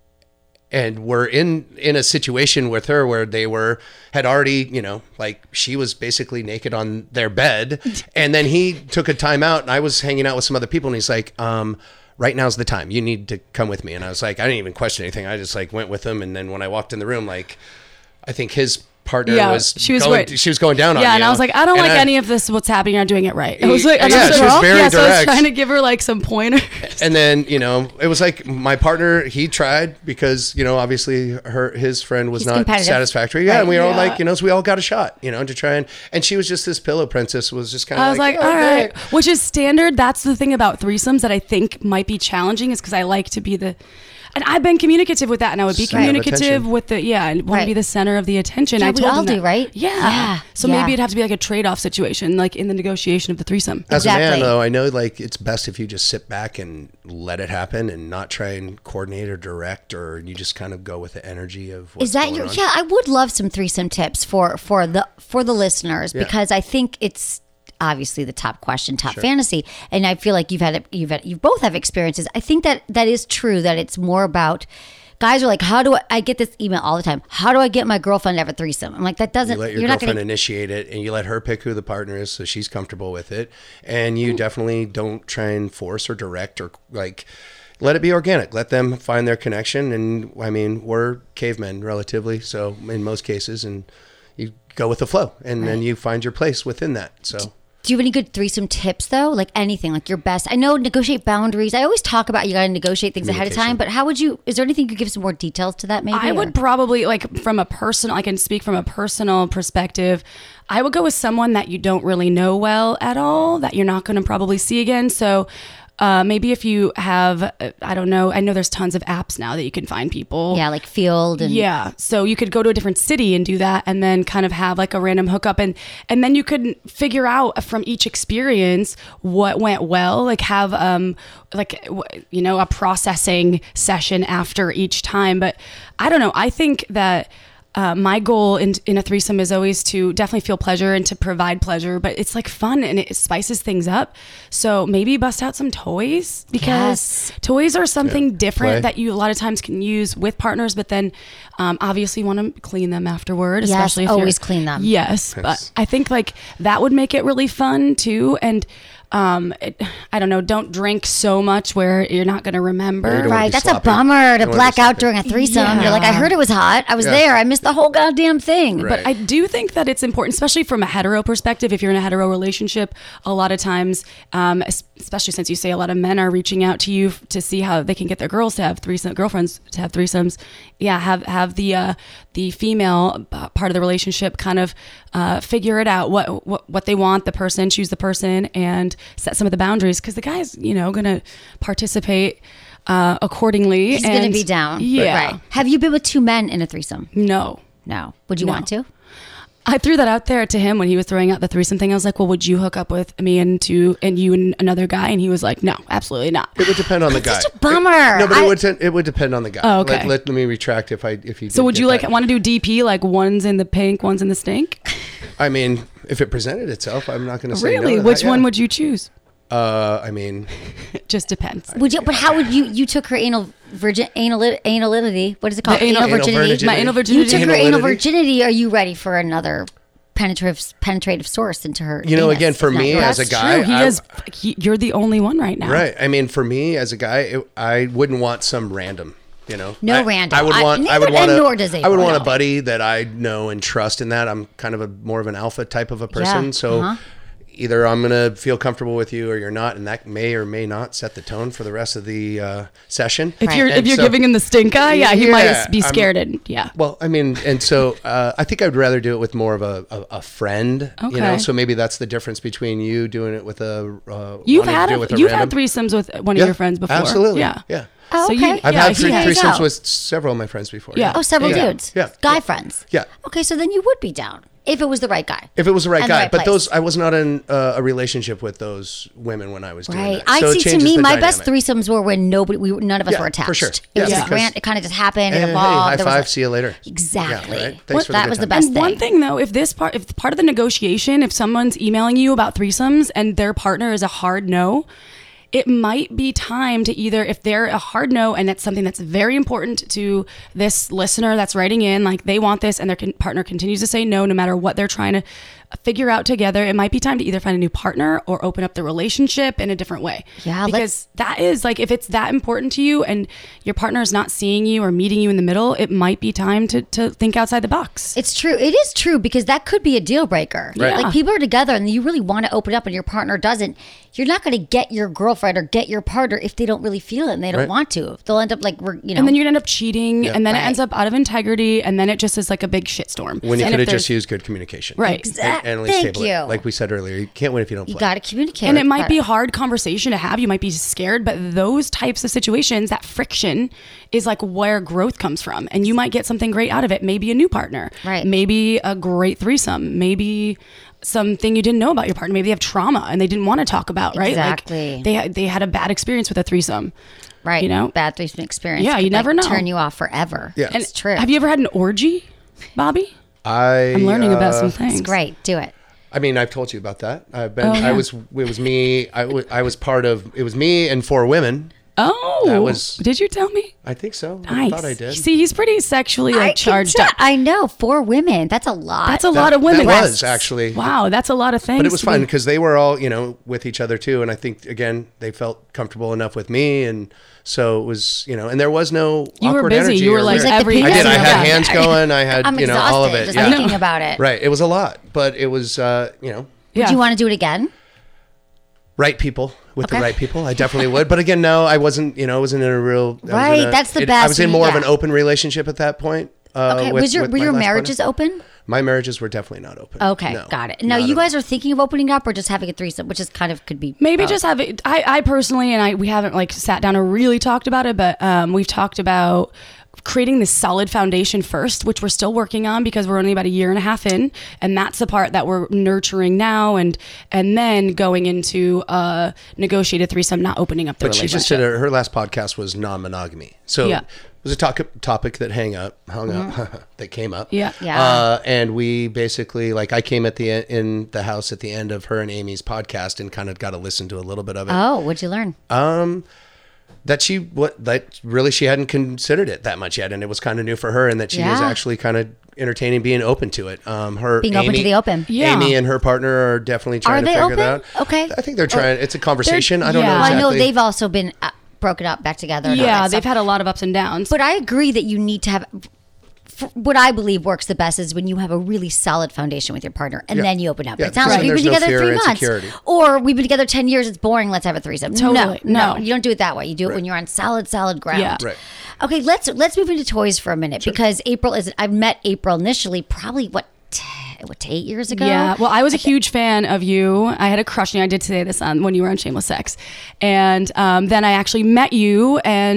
and were in, in a situation with her where they were, had already, you know, like she was basically naked on their bed. And then he took a time out, and I was hanging out with some other people, and he's like, um, right now's the time. You need to come with me. And I was like, I didn't even question anything. I just like went with him. And then when I walked in the room, like, I think his partner Yeah, was, she was going, great. she was going down on Yeah, me. and I was like, I don't And like any of this. What's happening? You're not doing it right. I was like, and I Yeah, was she like, was oh, very yeah, so I was direct. trying to give her like some pointers. And then, you know, it was like my partner, he tried because, you know, obviously her, his friend was He's not competitive. satisfactory. Yeah. Right. And we were all Yeah. like, you know, so we all got a shot, you know, to try and, and she was just this pillow princess, was just kind of I was like, "Oh, all right, great." which is standard. That's the thing about threesomes that I think might be challenging, is because I like to be the, and I've been communicative with that, and I would be Center of communicative attention. with the, yeah, and want Right. to be the center of the attention. Yeah, I we told all them do, that. right? Yeah. Yeah. So Yeah. maybe it'd have to be like a trade-off situation, like in the negotiation of the threesome. As a Exactly. man, though, I know like it's best if you just sit back and let it happen and not try and coordinate or direct, or you just kind of go with the energy of what's Is that going your? on. Yeah, I would love some threesome tips for for the for the listeners, Yeah. because I think it's obviously the top question, top fantasy, and I feel like you've had you've had you both have experiences. I think that that is true. That it's more about. Guys are like, how do I, I get this email all the time? How do I get my girlfriend to have a threesome? I'm like, that doesn't, You let your you're not girlfriend going to. initiate it, and you let her pick who the partner is, so she's comfortable with it. And Mm. you definitely don't try and force or direct or like let it be organic. Let them find their connection. And I mean, we're cavemen relatively, so in most cases, and you go with the flow, and then you find your place within that. So. Do you have any good threesome tips though? Like anything, like your best? I know negotiate boundaries. I always talk about you got to negotiate things ahead of time, Communication. but how would you, is there anything you could give some more details to that maybe? I or- would probably, like, from a personal, I can speak from a personal perspective. I would go with someone that you don't really know well at all, that you're not going to probably see again. So uh, maybe if you have, uh, I don't know, I know there's tons of apps now that you can find people. Yeah, like field and. Yeah. So you could go to a different city and do that, and then kind of have like a random hookup, and and then you could figure out from each experience what went well, like have um like w- you know, a processing session after each time. But I don't know. I think that uh, my goal in in a threesome is always to definitely feel pleasure and to provide pleasure, but it's like fun and it spices things up. So maybe bust out some toys, because Yes. toys are something different Play. that you a lot of times can use with partners, but then um, obviously want to clean them afterward. Yes, Especially if always you're- clean them. Yes, but I think like that would make it really fun too. And um, it, I don't know, don't drink so much where you're not going to You remember. don't wanna Right, be that's sloppy. a bummer to You don't wanna be black out sloppy. during a threesome. Yeah. You're like, I heard it was hot. I was Yeah. there. I missed the whole goddamn thing. Right. But I do think that it's important, especially from a hetero perspective. If you're in a hetero relationship, a lot of times, um, es- especially since you say a lot of men are reaching out to you f- to see how they can get their girls to have threesome, girlfriends to have threesomes. Yeah, have have the uh, the female uh, part of the relationship kind of uh, figure it out what, what what they want, the person, choose the person, and set some of the boundaries, because the guy's, you know, gonna participate uh, accordingly. He's going to and- be down. Yeah. Right. Have you been with two men in a threesome? No. No. Would you No. want to? I threw that out there to him when he was throwing out the threesome thing. I was like, well, would you hook up with me and two and you and another guy? And he was like, no, absolutely not. It would depend on the guy. Such a bummer. It, no, but I- it would te- it would depend on the guy. Oh, okay. Let, let, let me retract if I if you. So did would get you like that. want to do D P, like one's in the pink, one's in the stink? I mean, if it presented itself, I'm not going to say no Really? to Which that, one yeah. would you choose? Uh, I mean, It just depends. Would you? But how would you? You took her anal virgin anal anality. What is it called? The anal- Anal virginity. My anal You virginity. took her anal Analytic. virginity. Are you ready for another penetrative penetrative source into her? You know, anus? again, for Is that me yours? as a That's guy, true. He I- is. He, you're the only one right now. right. I mean, for me as a guy, it, I wouldn't want some random. You know, No I, random. I would I- want. I, neither- would want. and A, nor does I would want April. a buddy that I know and trust in that. I'm kind of a more of an alpha type of a person. Yeah, So uh-huh. either I'm gonna feel comfortable with you or you're not, and that may or may not set the tone for the rest of the uh, session. If you're And if you're so- giving him the stink eye, yeah, he Yeah, might be I'm- scared. And yeah. Well, I mean, and so uh, I think I'd rather do it with more of a, a, a friend, you know. Okay. So maybe that's the difference between you doing it with a. Uh, You've wanting to had do it a, with a you've random. had threesomes with one of Yeah, your friends before. Absolutely. Yeah. Yeah. Oh, So okay. you- I've yeah, had three he- there you threesomes go. with several of my friends before. Yeah. Oh, several Yeah. dudes. Yeah. Guy Yeah. friends. Yeah. Okay, so then you would be down if it was the right guy. If it was the right And the guy, right but place. those I was not in uh, a relationship with those women when I was doing Right. it. I So it see. To changes me, the my best dynamic. threesomes were when nobody, we were- none of us Yeah, were for attached. sure. It Yeah, was just because- ran, it kind of just happened. Hey, It hey, evolved. high There was five. a- See you later. Exactly. Yeah, right? Thanks What- for the that good was the time. best And thing. one thing though, if this part, if part of the negotiation, if someone's emailing you about threesomes and their partner is a hard no, it might be time to either, if they're a hard no and it's something that's very important to this listener that's writing in, like they want this and their con- partner continues to say no, no matter what they're trying to figure out together, it might be time to either find a new partner or open up the relationship in a different way. Yeah, let's- because that is like, if it's that important to you and your partner is not seeing you or meeting you in the middle, it might be time to, to think outside the box. It's true. It is true because that could be a deal breaker. Right. Like people are together and you really want to open up and your partner doesn't. You're not going to get your girlfriend or get your partner if they don't really feel it and they don't Right. want to. They'll end up like, we're, you know. And then you'd end up cheating, and then Right. it ends up out of integrity, and then it just is like a big shitstorm. When you And could if have just there's- used good communication. Right. Exact- And, and at least Thank table it. you. Like we said earlier, you can't win if you don't play. you got to communicate. And it might But- be a hard conversation to have. You might be scared, but those types of situations, that friction is like where growth comes from. And you might get something great out of it. Maybe a new partner. Right. Maybe a great threesome. Maybe something you didn't know about your partner. Maybe they have trauma and they didn't want to talk about, right? Exactly. Like they, had- they had a bad experience with a threesome. Right. You know? Bad threesome experience. Yeah, could, you never like, know. Turn you off forever. Yeah. It's true. Have you ever had an orgy, Bobby? I, I'm learning about uh, some things. It's great. Do it. I mean, I've told you about that. I've been. Oh, yeah. I was. It was me. I, w- I was part of. It was me and four women. Oh, That was- did you tell me? I think so. Nice. I thought I did. See, he's pretty sexually like, I can charged tell- up. I know. Four women. That's a lot. That's a That- lot of women. That was actually. Wow, that's a lot of things. But it was to fun be- because they were all, you know, with each other too. And I think, again, they felt comfortable enough with me. And so it was, you know, and there was no You were awkward busy. energy. You were or like It's like the every. penis I did. I Yeah. had Yeah. hands going. I had, I'm you know, all of exhausted it. just Yeah. thinking about it. Right. It was a lot, but it was, uh, you know, Yeah. Do you want to do it again? right people with Okay. the right people. I definitely would. But again, no, I wasn't, you know, I wasn't in a real. I was in Right, a- that's the it- best. I was in more of Yeah. an open relationship at that point. Uh, Okay. with- was your with were my your last marriages partner. open? My marriages were definitely not open. Okay, No, got it. Now not you at guys all. are thinking of opening up or just having a threesome, which is kind of could be Maybe both. just have it. I, I personally, and I, we haven't like sat down and really talked about it, but um, we've talked about creating this solid foundation first, which we're still working on because we're only about a year and a half in, and that's the part that we're nurturing now, and and then going into a negotiated threesome, not opening up the But she relationship. just did her, her last podcast was non-monogamy, so Yeah. it was a talk, topic that hang up, hung up, that came up. Yeah. Yeah. Uh, and we basically, like, I came at the en- in the house at the end of her and Amy's podcast and kind of got to listen to a little bit of it. Oh, what'd you learn? Um, that she what that really she hadn't considered it that much yet, and it was kind of new for her, and that she was Yeah. actually kind of entertaining being open to it. Um, her Being open Amy- to the open. Yeah. Amy and her partner are definitely trying Are to they figure open? it out. Okay. I think they're trying. It's a conversation. I don't yeah. know Well, exactly. I know they've also been uh, broken up, back together. and all yeah, that they've stuff. had a lot of ups and downs. But I agree that you need to have. f- What I believe works the best is when you have a really solid foundation with your partner, and Yeah. then you open up. Yeah, It sounds because like then we've been there's no together fear three or months, insecurity. or we've been together ten years. It's boring. Let's have a threesome. Totally. No, no, No. you don't do it that way. You do it when you're on solid, solid ground. Yeah. Right. Okay, let's let's move into toys for a minute because April is. I met April initially, probably what, t- what eight years ago. Yeah, well, I was a huge fan of you. I had a crush on you. I did say this on when you were on Shameless Sex, and um, then I actually met you, and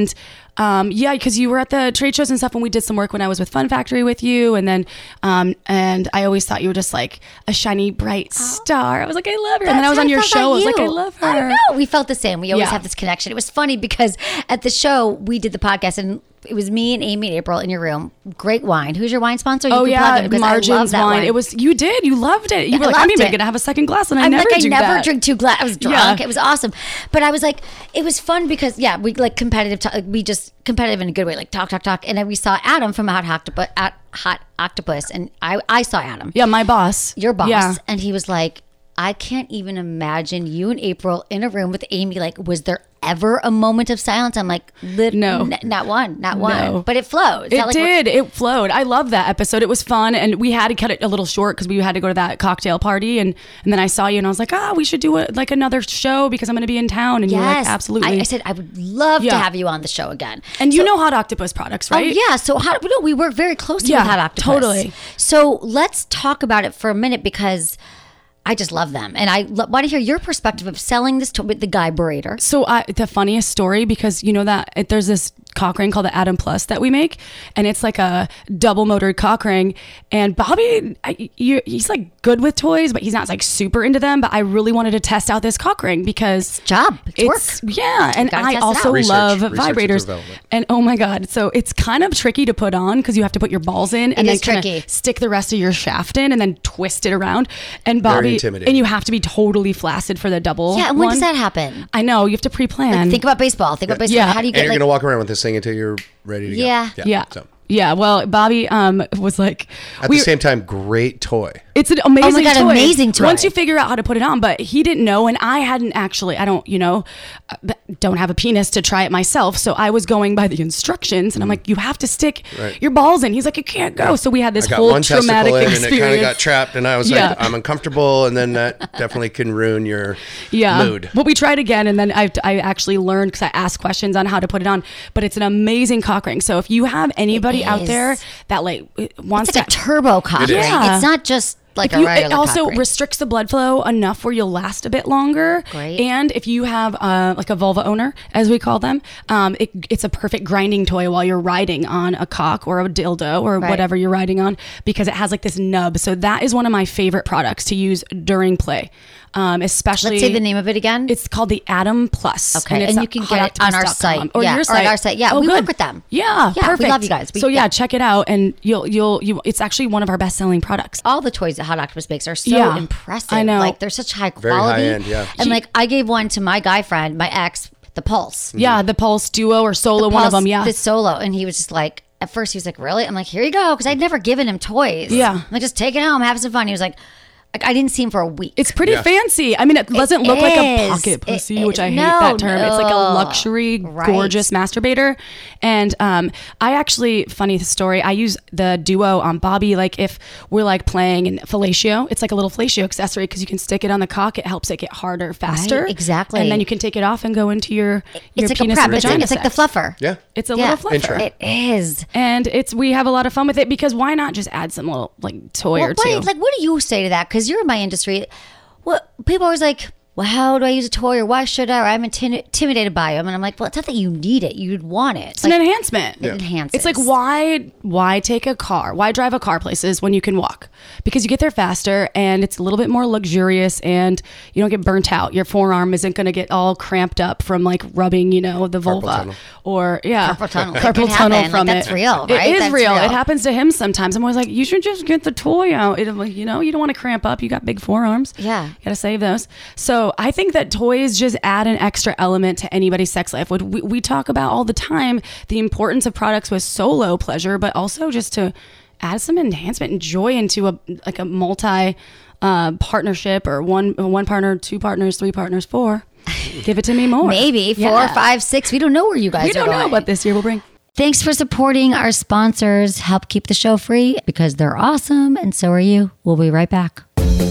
Um, yeah, because you were at the trade shows and stuff when we did some work when I was with Fun Factory with you. And then, um, and I always thought you were just like a shiny, bright star. I was like, I love her. And then I was on your show. I was like, I love her. I know. We felt the same. We always Yeah. have this connection. It was funny because at the show, we did the podcast and it was me and Amy and April in your room. Great wine. Who's your wine sponsor? You Oh can plug yeah, them because I love Margins that wine. It was you did you loved it. You Yeah, were I like, I'm loved even it. gonna have a second glass, and I I'm never like, I do never that. drink two glasses. I was drunk. Yeah. It was awesome. But I was like, it was fun because, yeah, we like competitive, talk, like, we just competitive in a good way, like talk, talk, talk. And then we saw Adam from Hot Octopus, at Hot Octopus. And I, I saw Adam, Yeah, my boss. your boss. Yeah. And he was like, I can't even imagine you and April in a room with Amy. Like, was there ever a moment of silence? I'm like, lit- No. n- not one, not one. No. But it flowed. It's It not like we're- did. It flowed. I love that episode. It was fun, and we had to cut it a little short because we had to go to that cocktail party, and and then I saw you, and I was like, ah, we should do it like another show because I'm going to be in town, and you were Yes, like, absolutely. I, I said I would love to Yeah. have you on the show again. and you know Hot Octopus products, right? Oh yeah, so hot, no, we work very closely Yeah, with Hot Octopus. totally. So let's talk about it for a minute because I just love them, and I lo- want to hear your perspective of selling this to with the Guy Berator. So I, the funniest story, because you know that it, there's this cock ring called the Atom Plus that we make, and it's like a double motored cock ring. And Bobby, I, you, he's like good with toys, but he's not like super into them. But I really wanted to test out this cock ring because Job, it's, it's work. yeah, and gotta I test it also out. Research- love research and vibrators. development. And oh my god, so it's kind of tricky to put on because you have to put your balls in and It then is kind tricky. of stick the rest of your shaft in and then twist it around. And Bobby, intimidating. and you have to be totally flaccid for the double. Yeah, and when one. does that happen? I know you have to pre-plan. Think about baseball. Think about baseball. Yeah. How do you And get you're like? gonna walk around with this thing until you're ready to Yeah. go. Yeah. So Yeah. Well, Bobby um, was like, at we- the same time, great toy. it's an amazing Oh my God, toy. amazing toy. Once you figure out how to put it on, but he didn't know, and I hadn't actually, I don't, you know, uh, don't have a penis to try it myself. So I was going by the instructions, and I'm like, you have to stick Right. your balls in. He's like, you can't go. So we had this I got whole one traumatic testicle in, and experience. it kind of got trapped, and I was Yeah. like, I'm uncomfortable, and then that definitely can ruin your yeah. mood. But we tried again, and then I, I actually learned because I asked questions on how to put it on. But it's an amazing cock ring. So if you have anybody out is. there that like wants It's like a to turbo cock ring. Yeah. It's not just like If a you, regular it also cock ring. restricts the blood flow enough where you'll last a bit longer. Great. And if you have uh, like a vulva owner, as we call them, um, it, it's a perfect grinding toy while you're riding on a cock or a dildo or Right. whatever you're riding on, because it has like this nub. So that is one of my favorite products to use during play, um, especially. Let's say the name of it again. It's called the Atom Plus. Okay, it's and at you can get it on our hot octopus dot com. site. or Yeah, your or site. at our site. Yeah, Oh, we good. work with them. Yeah, Yeah, we perfect. love you guys. We- so yeah, yeah. check it out, and you'll you'll you. It's actually one of our best selling products. all the toys that Hot Octopus makes are so Yeah. impressive. I know. Like they're such high Very quality. high end, yeah. And like I gave one to my guy friend, my ex, the Pulse. Yeah, the Pulse Duo or Solo, one of Pulse, them. Yeah, The Solo. And he was just like, at first he was like, really? I'm like, here you go. Because I'd never given him toys. Yeah. I'm like, just take it home, have some fun. He was like, like I didn't see him for a week. it's pretty Yeah. fancy. I mean, it doesn't look like a is. pocket It- pussy, it- which I hate no, that term. It's like a no. luxury, Right. gorgeous masturbator. And um, I actually, funny story, I use the Duo on Bobby. Like if we're like playing in fellatio, it's like a little fellatio accessory because you can stick it on the cock. It helps it get harder, faster. exactly. And then you can take it off and go into your your it's like a penis prep. and It's vagina like, it's like the sex. fluffer. Yeah. It's a Yeah. little fluffer. Intro. It is. And it's we have a lot of fun with it because why not just add some little like toy Well, or two? why- like, what do you say to that? Because you're in my industry. What people are always like, well, how do I use a toy, or why should I? Or I'm inti- intimidated by them, and I'm like, well, it's not that you need it; you'd want it. It's Like, an enhancement. It enhances. It's like why why take a car? Why drive a car places when you can walk? Because you get there faster and it's a little bit more luxurious and you don't get burnt out. Your forearm isn't going to get all cramped up from like rubbing, you know, the vulva tunnel. or yeah, Carpal tunnel. It carpal can tunnel happen. from Like, that's it. real, It right? is That's real. real. It happens to him sometimes. I'm always like, you should just get the toy out. It, you know, you don't want to cramp up. You got big forearms. Yeah. You got to save those. So I think that toys just add an extra element to anybody's sex life. What we, we talk about all the time, the importance of products with solo pleasure, but also just to add some enhancement and joy into a like a multi uh, partnership or one one partner, two partners, three partners, four. Give it to me more. maybe four, Yeah. five, six. We don't know where you guys We are don't going. know what this year will bring. Thanks for supporting our sponsors. Help keep the show free because they're awesome, and so are you. We'll be right back.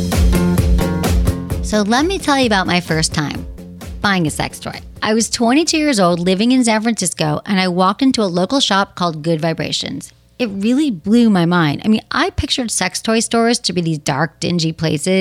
So let me tell you about my first time buying a sex toy. I was twenty-two years old, living in San Francisco, and I walked into a local shop called Good Vibrations. It really blew my mind. I mean, I pictured sex toy stores to be these dark, dingy places,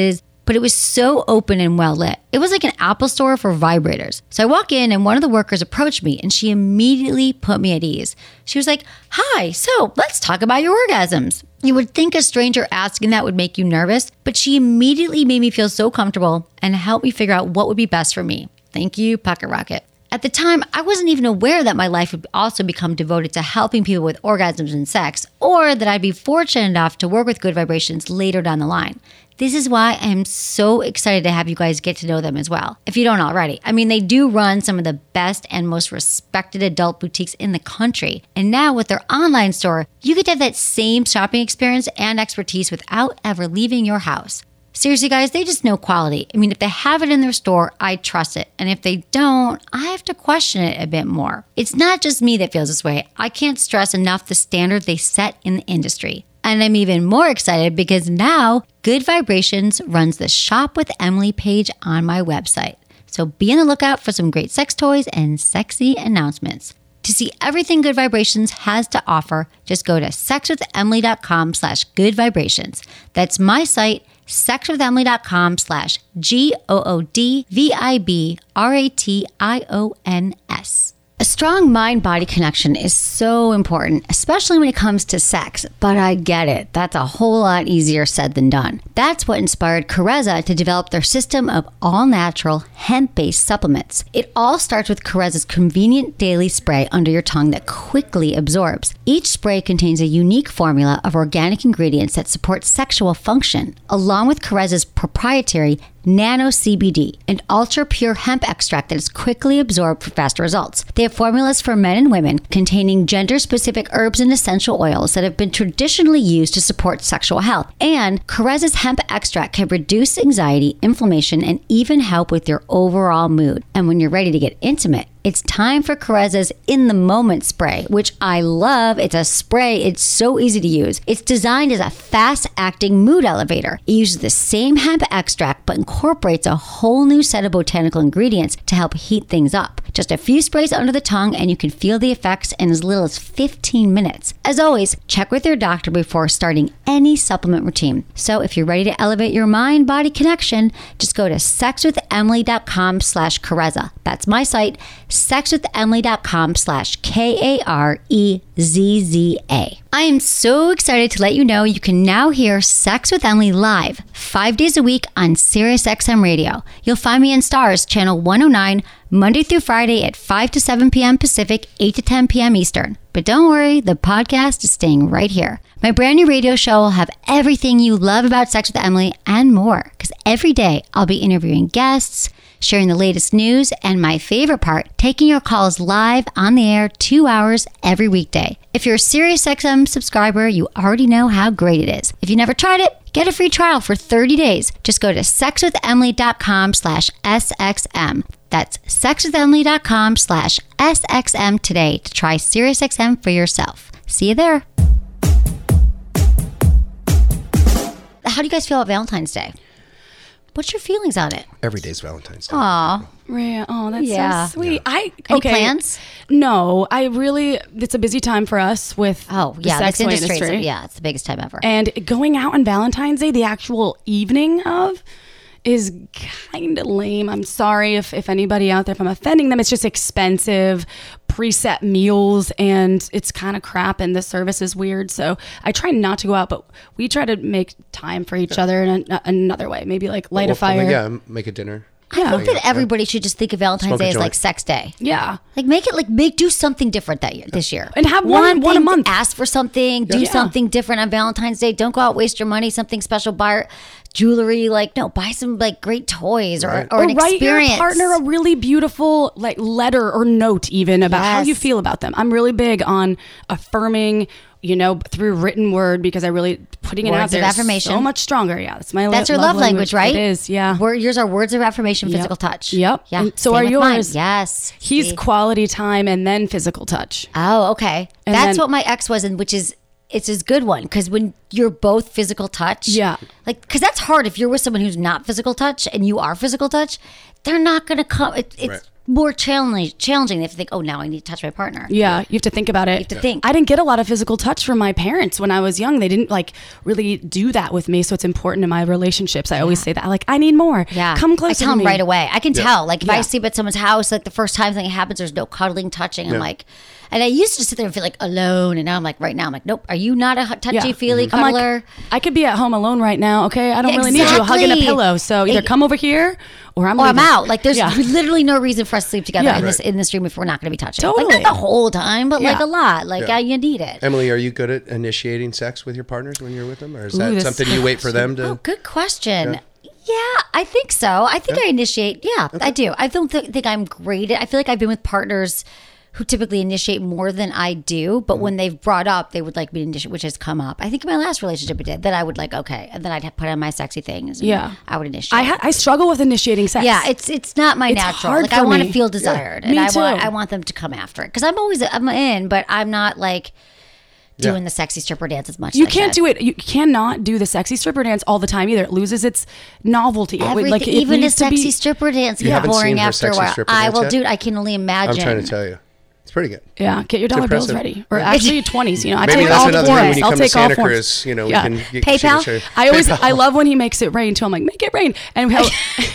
but it was so open and well lit. It was like an Apple store for vibrators. So I walk in and one of the workers approached me and she immediately put me at ease. She was like, "Hi, so let's talk about your orgasms." You would think a stranger asking that would make you nervous, but she immediately made me feel so comfortable and helped me figure out what would be best for me. Thank you, Pocket Rocket. At the time, I wasn't even aware that my life would also become devoted to helping people with orgasms and sex, or that I'd be fortunate enough to work with Good Vibrations later down the line. This is why I am so excited to have you guys get to know them as well, if you don't already. I mean, they do run some of the best and most respected adult boutiques in the country. And now with their online store, you get to have that same shopping experience and expertise without ever leaving your house. Seriously, guys, they just know quality. I mean, if they have it in their store, I trust it. And if they don't, I have to question it a bit more. It's not just me that feels this way. I can't stress enough the standard they set in the industry. And I'm even more excited because now Good Vibrations runs the Shop with Emily page on my website. So be on the lookout for some great sex toys and sexy announcements. To see everything Good Vibrations has to offer, just go to sexwithemily.com slash good vibrations. That's my site, sexwithemily.com slash G O O D V I B R A T I O N S. A strong mind-body connection is so important, especially when it comes to sex, but I get it. That's a whole lot easier said than done. That's what inspired Carezza to develop their system of all-natural, hemp-based supplements. It all starts with Carezza's convenient daily spray under your tongue that quickly absorbs. Each spray contains a unique formula of organic ingredients that support sexual function, along with Carezza's proprietary Nano C B D, an ultra-pure hemp extract that is quickly absorbed for faster results. They have formulas for men and women containing gender-specific herbs and essential oils that have been traditionally used to support sexual health. And Carezza's hemp extract can reduce anxiety, inflammation, and even help with your overall mood. And when you're ready to get intimate, it's time for Carezza's In the Moment spray, which I love. It's a spray. It's so easy to use. It's designed as a fast-acting mood elevator. It uses the same hemp extract, but incorporates a whole new set of botanical ingredients to help heat things up. Just a few sprays under the tongue, and you can feel the effects in as little as fifteen minutes. As always, check with your doctor before starting any supplement routine. So if you're ready to elevate your mind-body connection, just go to sexwithemily.com slash Carezza. That's my site, sexwithemily.com slash K A R E Z Z A. I am so excited to let you know you can now hear Sex with Emily live five days a week on SiriusXM Radio. You'll find me in Stars, channel one oh nine, Monday through Friday at five to seven p.m. Pacific, eight to ten p.m. Eastern. But don't worry, the podcast is staying right here. My brand new radio show will have everything you love about Sex with Emily and more, because every day I'll be interviewing guests, sharing the latest news, and my favorite part, taking your calls live on the air two hours every weekday. If you're a SiriusXM subscriber, you already know how great it is. If you never tried it, get a free trial for thirty days. Just go to sexwithemily.com slash SXM. That's sexwithemily.com slash SXM today to try SiriusXM for yourself. See you there. How do you guys feel about Valentine's Day? What's your feelings on it? Every day's Valentine's Day. Aw. Rhea, oh, that's Yeah. so sweet. Yeah. I Any okay. plans? No, I really. It's a busy time for us with Oh, the yeah. sex This toy industry, industry. is- yeah, it's the biggest time ever. And going out on Valentine's Day, the actual evening of, is kind of lame. I'm sorry if, if anybody out there, if I'm offending them. It's just expensive, preset meals, and it's kind of crap, and the service is weird. So I try not to go out, but we try to make time for each other in a, another way. Maybe like light a Well, fire. Yeah, make a dinner. I think that everybody should just think of Valentine's Smoke a Day as joint. like sex day. Yeah. Like make it like make do something different that year this year. And have one- one a thing, month. Ask for something, do Yeah. something different on Valentine's Day. Don't go out waste your money, something special, buy jewelry, like no, buy some like great toys or, Right. or, an or write experience. your partner a really beautiful like letter or note even about how Yes. you feel about them. I'm really big on affirming, you know, through written word, because I really putting it Words out of there is affirmation. so much stronger. Yeah, that's my That's lo- your love language, right? It is, yeah. Word, yours are words of affirmation, Yep. physical touch. Yep. Yeah. And so Same are with mine. yours. Yes. He's See? quality time and then physical touch. Oh, okay. And That's then- what my ex was, and which is it's a good one because when you're both physical touch, Yeah. like because that's hard if you're with someone who's not physical touch and you are physical touch, they're not gonna come. It, it's Right. more challenging. Challenging. They have to think, oh, now I need to touch my partner. Yeah, you have to think about it. You have to think. I didn't get a lot of physical touch from my parents when I was young. They didn't like really do that with me, so it's important in my relationships. I yeah. always say that, like, I need more. Yeah, come closer. I tell to them me. right away. I can yeah. tell. Like if yeah. I sleep at someone's house, like the first time something happens, there's no cuddling, touching. Yeah. I'm like, and I used to sit there and feel like alone, and now I'm like, right now, I'm like, nope. Are you not a touchy feely yeah. cuddler? Like, I could be at home alone right now. Okay, I don't yeah, really exactly. need you hugging a pillow. So either come over here. Or I'm, or I'm out. Like there's yeah. literally no reason for us to sleep together yeah, in right. this in this room if we're not going to be touching. Totally. Like not the whole time, but yeah. like a lot. Like yeah. uh, you need it. Emily, are you good at initiating sex with your partners when you're with them, or is Ooh, that something you wait for them to? Oh, good question. Yeah. Yeah, I think so. I think yeah. I initiate. Yeah, okay. I do. I don't th- think I'm great at. I feel like I've been with partners who typically initiate more than I do, but mm-hmm. when they've brought up, they would like me to initiate, which has come up. I think in my last relationship, it did. That I would like, okay, and then I'd put on my sexy things. And yeah, I would initiate. I ha- I struggle with initiating sex. Yeah, it's it's not my it's natural. Hard like for I want me. to feel desired, yeah. and me I too. want I want them to come after it because I'm always I'm in, but I'm not like doing yeah. the sexy stripper dance as much. You as can't I should. do it. You cannot do the sexy stripper dance all the time either. It loses its novelty. Everything, like it even a needs to sexy be, stripper dance You is haven't boring seen her after a sexy while. stripper I dance will yet? do it. I can only imagine. I'm trying to tell you, it's pretty good. Yeah, get your dollar bills impressive. ready, or actually twenties. You know, I Maybe take that's all another forms. thing when you I'll come to take all Santa forms. Cruz. You know, yeah. we can get, PayPal? she can show you. I always, PayPal. I love when he makes it rain too. I'm like, make it rain, and he'll,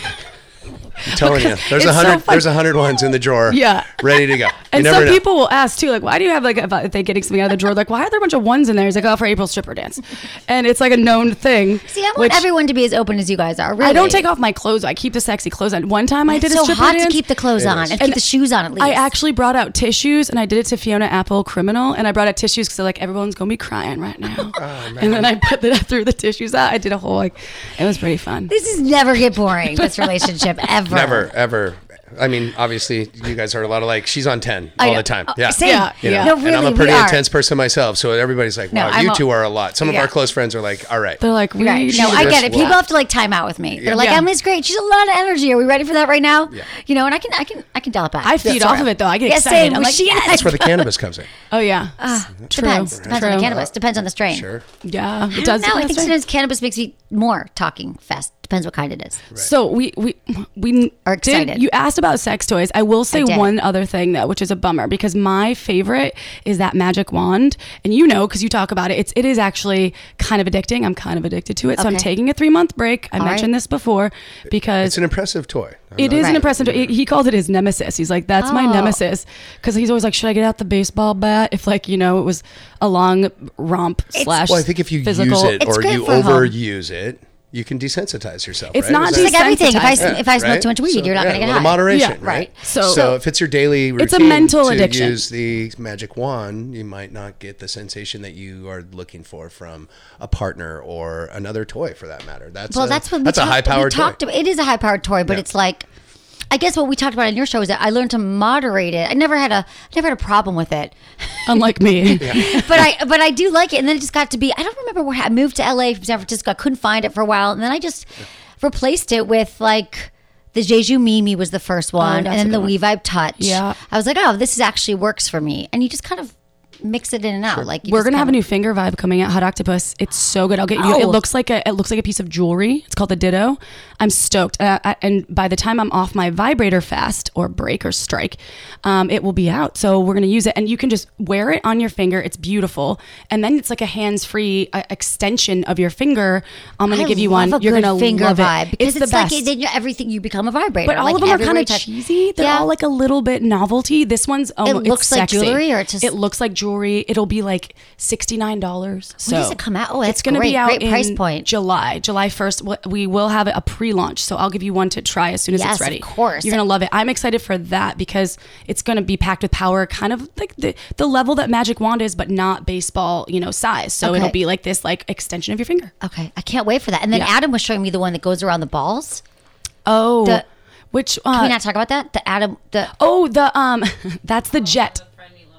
I'm telling you, there's it's a hundred. so there's a hundred ones in the drawer. Yeah. ready to go. You and never some know. people will ask too, like, why do you have like if they're getting something out of the drawer, like, why are there a bunch of ones in there? He's like, oh, for April's stripper dance, and it's like a known thing. See, I want which, everyone to be as open as you guys are. Really. I don't take off my clothes. I keep the sexy clothes on. One time I did It's a so stripper hot dance. to keep the clothes It on is. and, And keep the shoes on at least. I actually brought out tissues, and I did it to Fiona Apple Criminal, and I brought out tissues because like everyone's gonna be crying right now. Oh, and then I put the threw the tissues out. I did a whole like, it was pretty fun. This is never get boring. This relationship ever. Never, ever. I mean, obviously, you guys are a lot of like, she's on ten I all know. the time. Oh, Yeah. same. Yeah, You know? yeah. No, really, and I'm a we pretty are. intense person myself, so everybody's like, No, wow, I'm you a- two are a lot. Some of yeah. our close friends are like, all right. They're like, we Right. need No, I this get it. one. People have to like time out with me. They're like, Yeah. Emily's great. She's a lot of energy. Are we ready for that right now? Yeah. You know, and I can, I can, I can dial it back. I feed Yeah, off sorry. of it though. I get Yeah, excited. same. I'm like, She- yes. That's where the cannabis comes in. Oh yeah. Uh, True. depends. Depends on the True. cannabis. Depends on the strain. Sure. Yeah, it I does. don't know. I depend think on the sometimes cannabis makes me more talking fast. Depends what kind it is. So we we we Are excited. Did, you asked about sex toys. I will say I did. one other thing though, which is a bummer because my favorite is that magic wand, and you know because you talk about it. It's it is actually kind of addicting. I'm kind of addicted to it. So I'm Okay. taking a three month break. I All mentioned right. this before because It's an impressive toy. I'm it not- is an Right. impressive. He, he called it his nemesis. He's like, that's my Oh. nemesis because he's always like, should I get out the baseball bat if like you know it was a long romp slash. Well, I think if you physical. use it It's or great you for home. overuse it, you can desensitize yourself. It's right? not Is It's that- like everything. If I, Desensitized. if I smoke right? too much weed, So, you're not yeah, going to a get little high. moderation, Yeah, right? right. So, So- if it's your daily routine It's a mental to addiction. use the magic wand, you might not get the sensation that you are looking for from a partner or another toy, for that matter. That's Well, a, that's what that's we a talked- high-powered we talked toy. about. It is a high-powered toy, but Yeah. it's like, I guess what we talked about in your show is that I learned to moderate it. I never had a never had a problem with it, Unlike me. but I but I do like it. And then it just got to be. I don't remember where I moved to L A from San Francisco. I couldn't find it for a while, and then I just replaced it with like. The Jeju Mimi was the first one, that's and then a the good one. We Vibe Touch. Yeah. I was like, oh, this is actually works for me, and you just kind of mix it in and out. Like you We're just gonna have a kinda- new finger vibe coming out. Hot Octopus. It's so good. I'll get you. Oh. It looks like a. It looks like a piece of jewelry. It's called the Ditto. I'm stoked. Uh, I, and by the time I'm off my vibrator fast or break or strike, um, it will be out. So we're gonna use it, and you can just wear it on your finger. It's beautiful, and then it's like a hands-free uh, extension of your finger. I'm gonna I give you love one. a You're good gonna finger love vibe it. because It's, it's, the like best. then you- everything you become a vibrator. But all like of them are everywhere kind you of touch- cheesy. They're Yeah. all like a little bit novelty. This one's almost, looks it's like sexy. jewelry, or it's just- it looks like jewelry. It'll be like sixty-nine dollars. So When does it come out? Oh, that's it's going to great. be out Great in price point. July, July first. We will have a pre-launch, so I'll give you one to try as soon as Yes, it's ready. of course. You're going to love it. I'm excited for that because it's going to be packed with power, kind of like the the level that Magic Wand is, but not baseball, you know, size. So Okay. it'll be like this, like extension of your finger. Okay, I can't wait for that. And then Yeah. Adam was showing me the one that goes around the balls. Oh, The- which Can uh, we not talk about that? The Adam, the oh the um, that's the jet.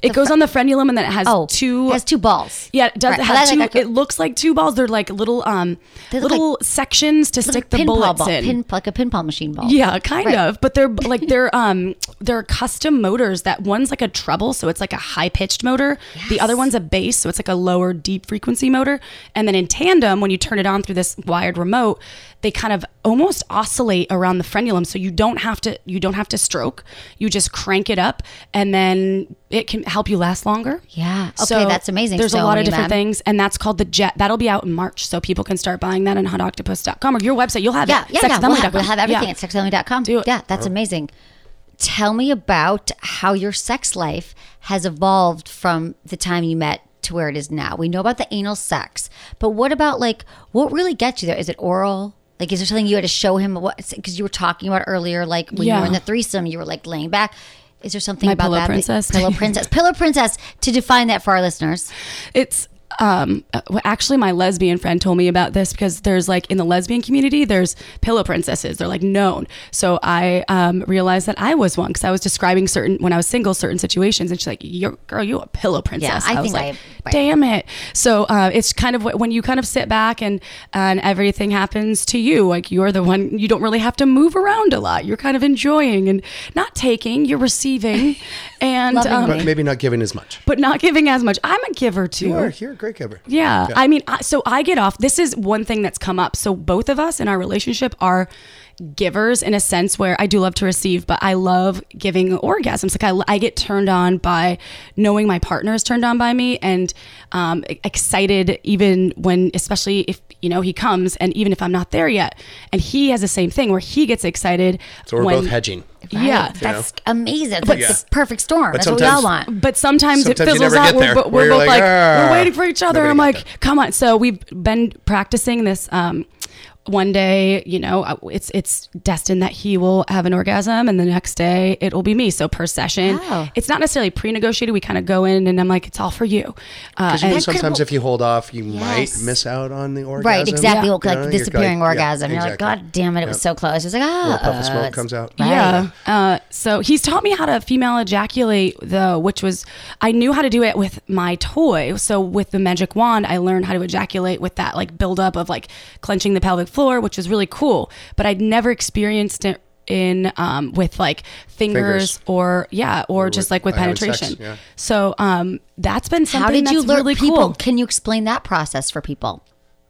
It goes on the frenulum, and then it has Oh, two. it has two balls. Yeah, it does. Right. It, That's has two, like a- it looks like two balls. They're like little um They look little sections to stick the pinball bullets ball, in. pin, like a pinball machine ball. Yeah, kind Right. of. But they're like they're um they're custom motors. That one's like a treble, so it's like a high pitched motor. The other one's a bass, so it's like a lower deep frequency motor. And then in tandem, when you turn it on through this wired remote, they kind of almost oscillate around the frenulum. So you don't have to you don't have to stroke. You just crank it up, and then it can help you last longer. Yeah. Okay, So that's amazing. There's a So, lot of Amy, different ma'am. things, and that's called the Jet. That'll be out in March, so people can start buying that on hot octopus dot com or your website. You'll have Yeah, it. yeah, sex yeah. with We'll emily have, dot com. we'll have everything Yeah. at sex with emily dot com. Do it. Yeah, that's amazing. Tell me about how your sex life has evolved from the time you met to where it is now. We know about the anal sex, but what about like what really gets you there? Is it oral? Like, is there something you had to show him? What? Because you were talking about earlier, like when you Yeah. were in the threesome, you were like laying back. Is there something My about pillow that? princess. Pillow princess. Pillow princess. To define that for our listeners. It's um uh, well, actually my lesbian friend told me about this because there's like in the lesbian community there's pillow princesses. They're like known. So I um realized that I was one because I was describing certain when I was single certain situations, and she's like, "You're girl, you a pillow princess." I was think like, I- right. damn it. So uh, it's kind of wh- when you kind of sit back and and everything happens to you, like you're the one. You don't really have to move around a lot. You're kind of enjoying and not taking. You're receiving, and Loving um, me. But maybe not giving as much. but not giving as much. I'm a giver too. You are. You're a great giver. Yeah. I mean, I, so I get off. This is one thing that's come up. So both of us in our relationship are givers in a sense where I do love to receive, but I love giving orgasms. Like I, I get turned on by knowing my partner is turned on by me, and um, excited even when, especially if, you know, he comes, and even if I'm not there yet. And he has the same thing where he gets excited. So we're when, both hedging. Yeah. Right. That's amazing. That's Yeah. the perfect storm. But That's what we all sometimes- want. But sometimes, Sometimes it you fizzles never out. get We're, there, bo- where we're you're both like, like, "Ah." we're waiting for each other. Nobody I'm got like, there. come on. So we've been practicing this. Um, one day, you know, it's it's destined that he will have an orgasm, and the next day it will be me. So per session, Oh. it's not necessarily pre-negotiated. We kind of go in, and I'm like, it's all for you. Uh, Because you know, and- sometimes if you hold off, you Yes. might miss out on the orgasm. Right, exactly. You Like know, you're disappearing like- yeah, orgasm. You're like, exactly. God damn it, it was so close. It's like, ah. Little puff of uh, smoke it's- comes out. Right. Yeah. Uh, so he's taught me how to female ejaculate, though, which was, I knew how to do it with my toy. So with the magic wand, I learned how to ejaculate with that like buildup of like clenching the pelvic floor, which was really cool. But I'd never experienced it in um, with like fingers, Fingers. or yeah, or, Or just with like with having sex, penetration. yeah. So um, that's been something How did you that's learn really people? cool. Can you explain that process for people?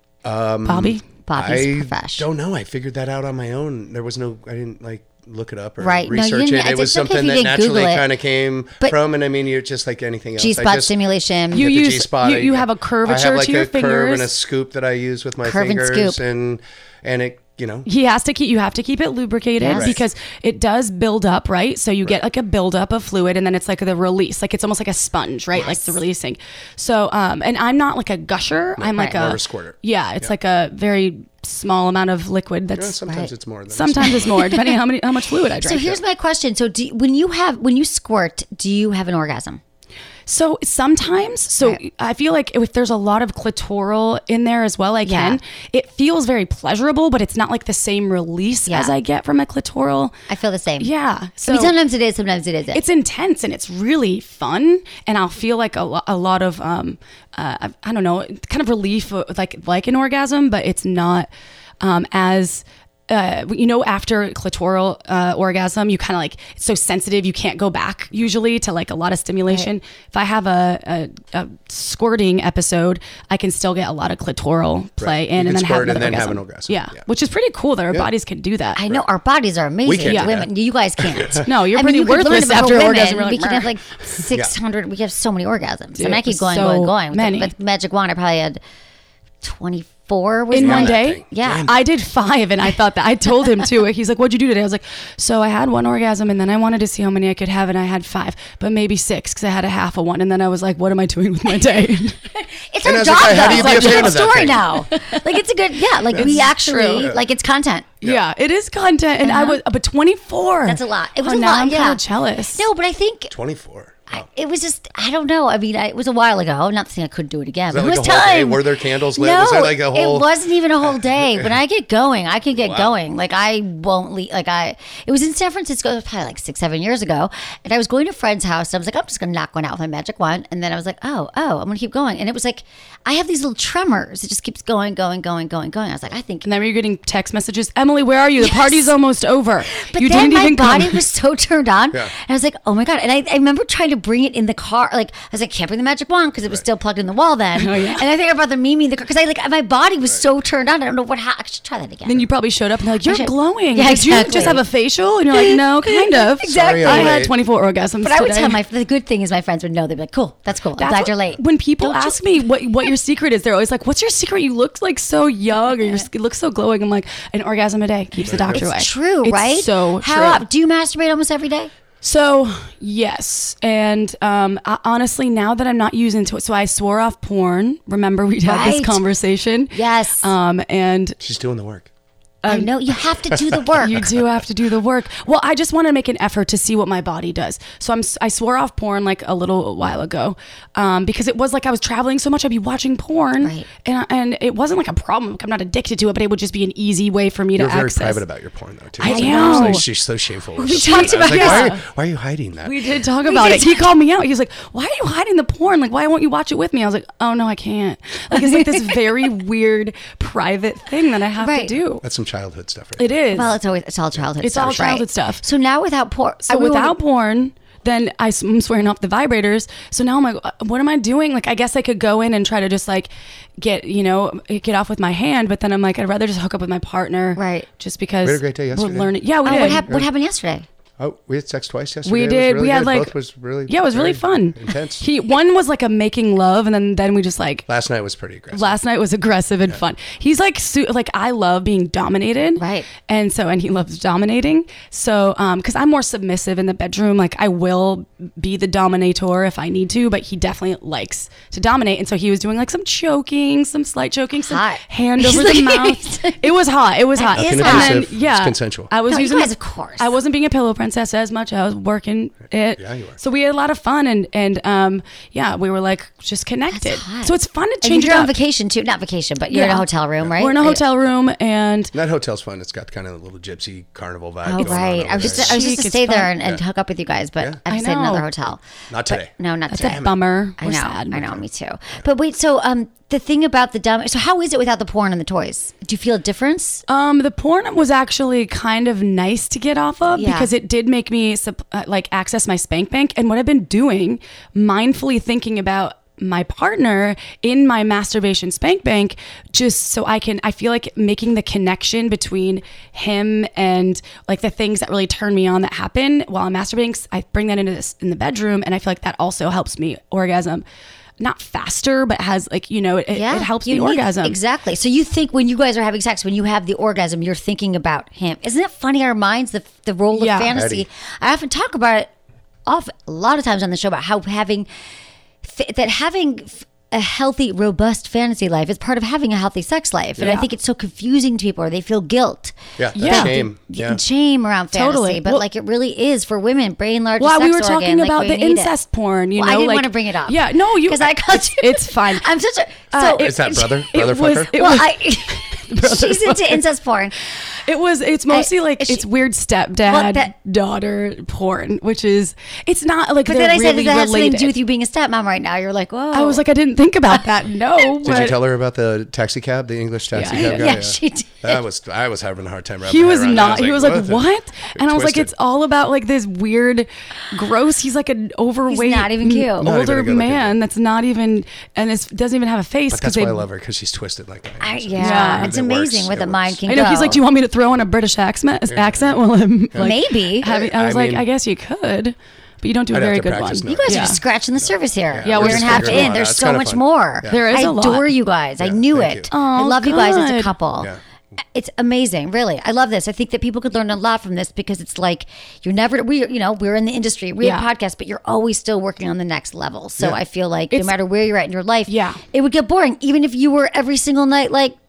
Bobby? Bobby's I profesh. don't know. I figured that out on my own. There was no, I didn't like look it up or Right. No, you research didn't- it. It it's was okay if something you that didn't Google naturally it. kind of came But- from, and I mean, you're just like anything else. I G-spot just- stimulation. You with the use- G-spot, you- I- you have a I curvature have like to your a curve and a fingers. scoop that I use with my Curve and fingers, scoop. and and it, you know, He has to keep, you have to keep it lubricated Yes. Right. because it does build up, right? So you get like a buildup of fluid, and then it's like the release, like it's almost like a sponge, right? Like the releasing. So, um, and I'm not like a gusher. I'm like Right. More a, of a squirter. Yeah, it's like a very small amount of liquid. Yeah, That's sometimes Right. it's more than sometimes it's more, depending on how many, how much fluid I So drink. here's my question. So do, when you have when you squirt, do you have an orgasm? So sometimes, so Right. I feel like if there's a lot of clitoral in there as well, I Yeah. can. It feels very pleasurable, but it's not like the same release Yeah. as I get from a clitoral. I feel the same. Yeah. I So mean, sometimes it is, sometimes it isn't. it's intense and it's really fun, and I'll feel like a, lo- a lot of um uh, I, I don't know, kind of relief, uh, like like an orgasm, but it's not um as uh, you know, after clitoral uh, orgasm, you kind of like, it's so sensitive, you can't go back usually to like a lot of stimulation. If I have a, a, a squirting episode, I can still get a lot of clitoral play Right. in You and can then have squirt and another then have orgasm. an orgasm. Yeah. Yeah. Which is pretty cool that our bodies can do that. I know our bodies are amazing. We can't do Women, that. you guys can't. No, you're I pretty mean, you could learn worthless about after women. orgasm. We're like, we can have "Meh." like six hundred. We have so many orgasms. I mean, I keep Dude, going, so going, going. With many. the- With magic wand, I probably had twenty-four. Was In that? one that day? thing. Yeah. Damn. I did five, and I thought that I told him too. He's like, "What'd you do today?" I was like, "So I had one orgasm, and then I wanted to see how many I could have, and I had five, but maybe six because I had a half of one." And then I was like, "What am I doing with my day?" It's And I our was job, like, how do though. you be a It's fan a of that story thing? now. Like it's a good, yeah. Like we actually, true. like it's content. yeah, it is content, and I was, but twenty-four. Uh-huh. That's a lot. It was oh, a now lot. I'm yeah. kind of jealous. No, but I think twenty-four. I, it was just, I don't know. I mean, I, it was a while ago. I'm not saying I couldn't do it again, Was but that it like was a whole day? time. Were there candles lit? No, Was there like a whole? it wasn't even a whole day. When I get going, I can get Wow. going. Like I won't leave. Like I, it was in San Francisco, it was probably like six, seven years ago. And I was going to a friend's house. And I was like, I'm just going to knock one out with my magic wand. And then I was like, oh, oh, I'm going to keep going. And it was like, I have these little tremors. It just keeps going, going, going, going, going. I was like, I think. And then you're getting text messages. Emily, where are you? The Yes. party's almost over. But you then didn't my even body come. was so turned on. Yeah. And I was like, oh my God. And I, I remember trying to bring it in the car. Like, I was like, can't bring the magic wand because it was still plugged in the wall then. Oh, yeah. And I think I brought the Mimi in the car because I like, my body was so turned on. I don't know what happened. I should try that again. Then you probably showed up and they're like, you're should- glowing. Yeah, Did you exactly. just have a facial? And you're like, no, kind of. Exactly. Sorry I I'm had late. twenty-four orgasms But I would today. tell my, the good thing is my friends would know. They'd be like, cool, that's cool. I'm That's glad what- you're late. When people Don't you- ask me what what your secret is, they're always like, "What's your secret? You look like so young, or you look so glowing." I'm like, "An orgasm a day keeps the doctor away." It's true, It's right? So How true. up? Do you masturbate almost every day? So yes, and um, I, honestly, now that I'm not using to it, so I swore off porn. Remember we had this Right. conversation. Yes. Um, and She's doing the work. I know you have to do the work. you do have to do the work. Well, I just want to make an effort to see what my body does. So I'm I swore off porn like a little while ago, um, because it was like I was traveling so much. I'd be watching porn, Right. and and it wasn't like a problem. Like, I'm not addicted to it, but it would just be an easy way for me You're to very access. private about your porn, though, too. I It's like- know. it's like she's so shameful. We talked I was about like, this. why, are you, why are you hiding that? We did talk about it. He called me out. He was like, "Why are you hiding the porn? Like, why won't you watch it with me?" I was like, "Oh no, I can't." Like, it's like this very weird private thing that I have Right. to do. That's some childhood stuff. Right? It is. Well, it's always it's all childhood. It's stuff, all right? childhood stuff. So now without porn, So we were- without porn, then I, am swearing off the vibrators. So now I'm like, what am I doing? Like, I guess I could go in and try to just like get, you know, get off with my hand. But then I'm like, I'd rather just hook up with my partner. Right. Just because We had a great day we're yesterday. learning. Yeah, we Oh, did. what, hap- what happened yesterday? Oh, we had sex twice yesterday. We It was did. really we had good. like, Both was really yeah, it was really very fun. intense. He one was like a making love, and then then we just like Last night was pretty aggressive. last night was aggressive and fun. He's like su- like I love being dominated, Right. And so and he loves dominating. So um, because I'm more submissive in the bedroom, like I will be the dominator if I need to, but he definitely likes to dominate. And so he was doing like some choking, some slight choking, some Hot. hand He's over the like- mouth. It was hot. It was hot. is And hot. then, Abusive. yeah, It's consensual. I was No, you using guys, the- of course. I wasn't being a pillow princess as much. I was working it. Yeah, you were. So we had a lot of fun, and and um, yeah, we were like just connected. hot. So it's fun to And change it you're on up. vacation too. Not vacation, but you're in a Yeah. hotel room, right? We're in a Right. hotel room, and That hotel's fun. It's got kind of a little gypsy carnival vibe. Oh, going on right. over I was just there. I was just Chic, to it's stay there fun. and, and Yeah. hook up with you guys, but Yeah. I have I to stay in know. another hotel. Not today. No, not that's today. a bummer. I We're know. sad. I know. Me too. But wait. So um, the thing about the dumb. So how is it without the porn and the toys? Do you feel a difference? Um, the porn was actually kind of nice to get off of Yeah. because it did make me sup- uh, like access my spank bank. And what I've been doing, mindfully thinking about my partner in my masturbation spank bank, just so I can, I feel like making the connection between him and like the things that really turn me on that happen while I'm masturbating. I bring that into this in the bedroom, and I feel like that also helps me orgasm. Not faster, but has like, you know, it, it helps you the need- orgasm. Exactly. So you think when you guys are having sex, when you have the orgasm, you're thinking about him. Isn't it funny? Our minds, the the role of Yeah. fantasy. Patty. I often talk about it, off a lot of times on the show about how having f- that having f- a healthy, robust fantasy life is part of having a healthy sex life. And I Yeah. think it's so confusing to people, or they feel guilt. Yeah, that's Yeah. shame. and Yeah. shame around fantasy, Totally. but Well- like it really is for women. Brain largest Well, sex we were talking organ, like, about we the need it. incest porn. You Well, know, I didn't like, want to bring it up. Yeah, no, you because I called it's, you. It's fine. I'm such a Uh, so. Is that brother? it Brother was- fucker? it well, was- I. She's into incest porn. It was. It's mostly I- like she- it's weird stepdad Well, that- daughter porn, which is it's not like But they're then I said, really does that have something to related. do with you being a stepmom right now? You're like, whoa. I was like, I didn't think about that. No, Did you but tell her about the taxi cab, the English taxi Yeah, cab yeah. guy? Yeah, she did. That was I was having a hard time wrapping he my was head around that. not. He was like, the- what? And I was like, twisted. it's all about like this weird, gross. He's like an overweight, not even cute. mm, Not even a older good-looking man guy. that's not even and is, doesn't even have a face But that's they. why I love her, because she's twisted like that. I, So yeah, Yeah. it's it amazing works. what It the mind works. can I know go. he's like, do you want me to throw on a British accent? Accent? Well, I'm like, Maybe. having, I I was like, mean- I guess you could, but you don't do a I'd have very to good practice one. You guys Yeah. are just scratching the surface here. Yeah, we're we're gonna just have to figuring it end. out. There's It's so kinda much fun. more. Yeah. There is I a lot. adore you guys. I Yeah, knew thank it. you. I Oh, love you guys as a good. couple. Yeah. It's amazing, really. I love this. I think that people could learn a lot from this because it's like you're never we you know we're in the industry, we have Yeah. podcasts, but you're always still working on the next level. So Yeah. I feel like no It's- matter where you're at in your life, Yeah. it would get boring even if you were every single night like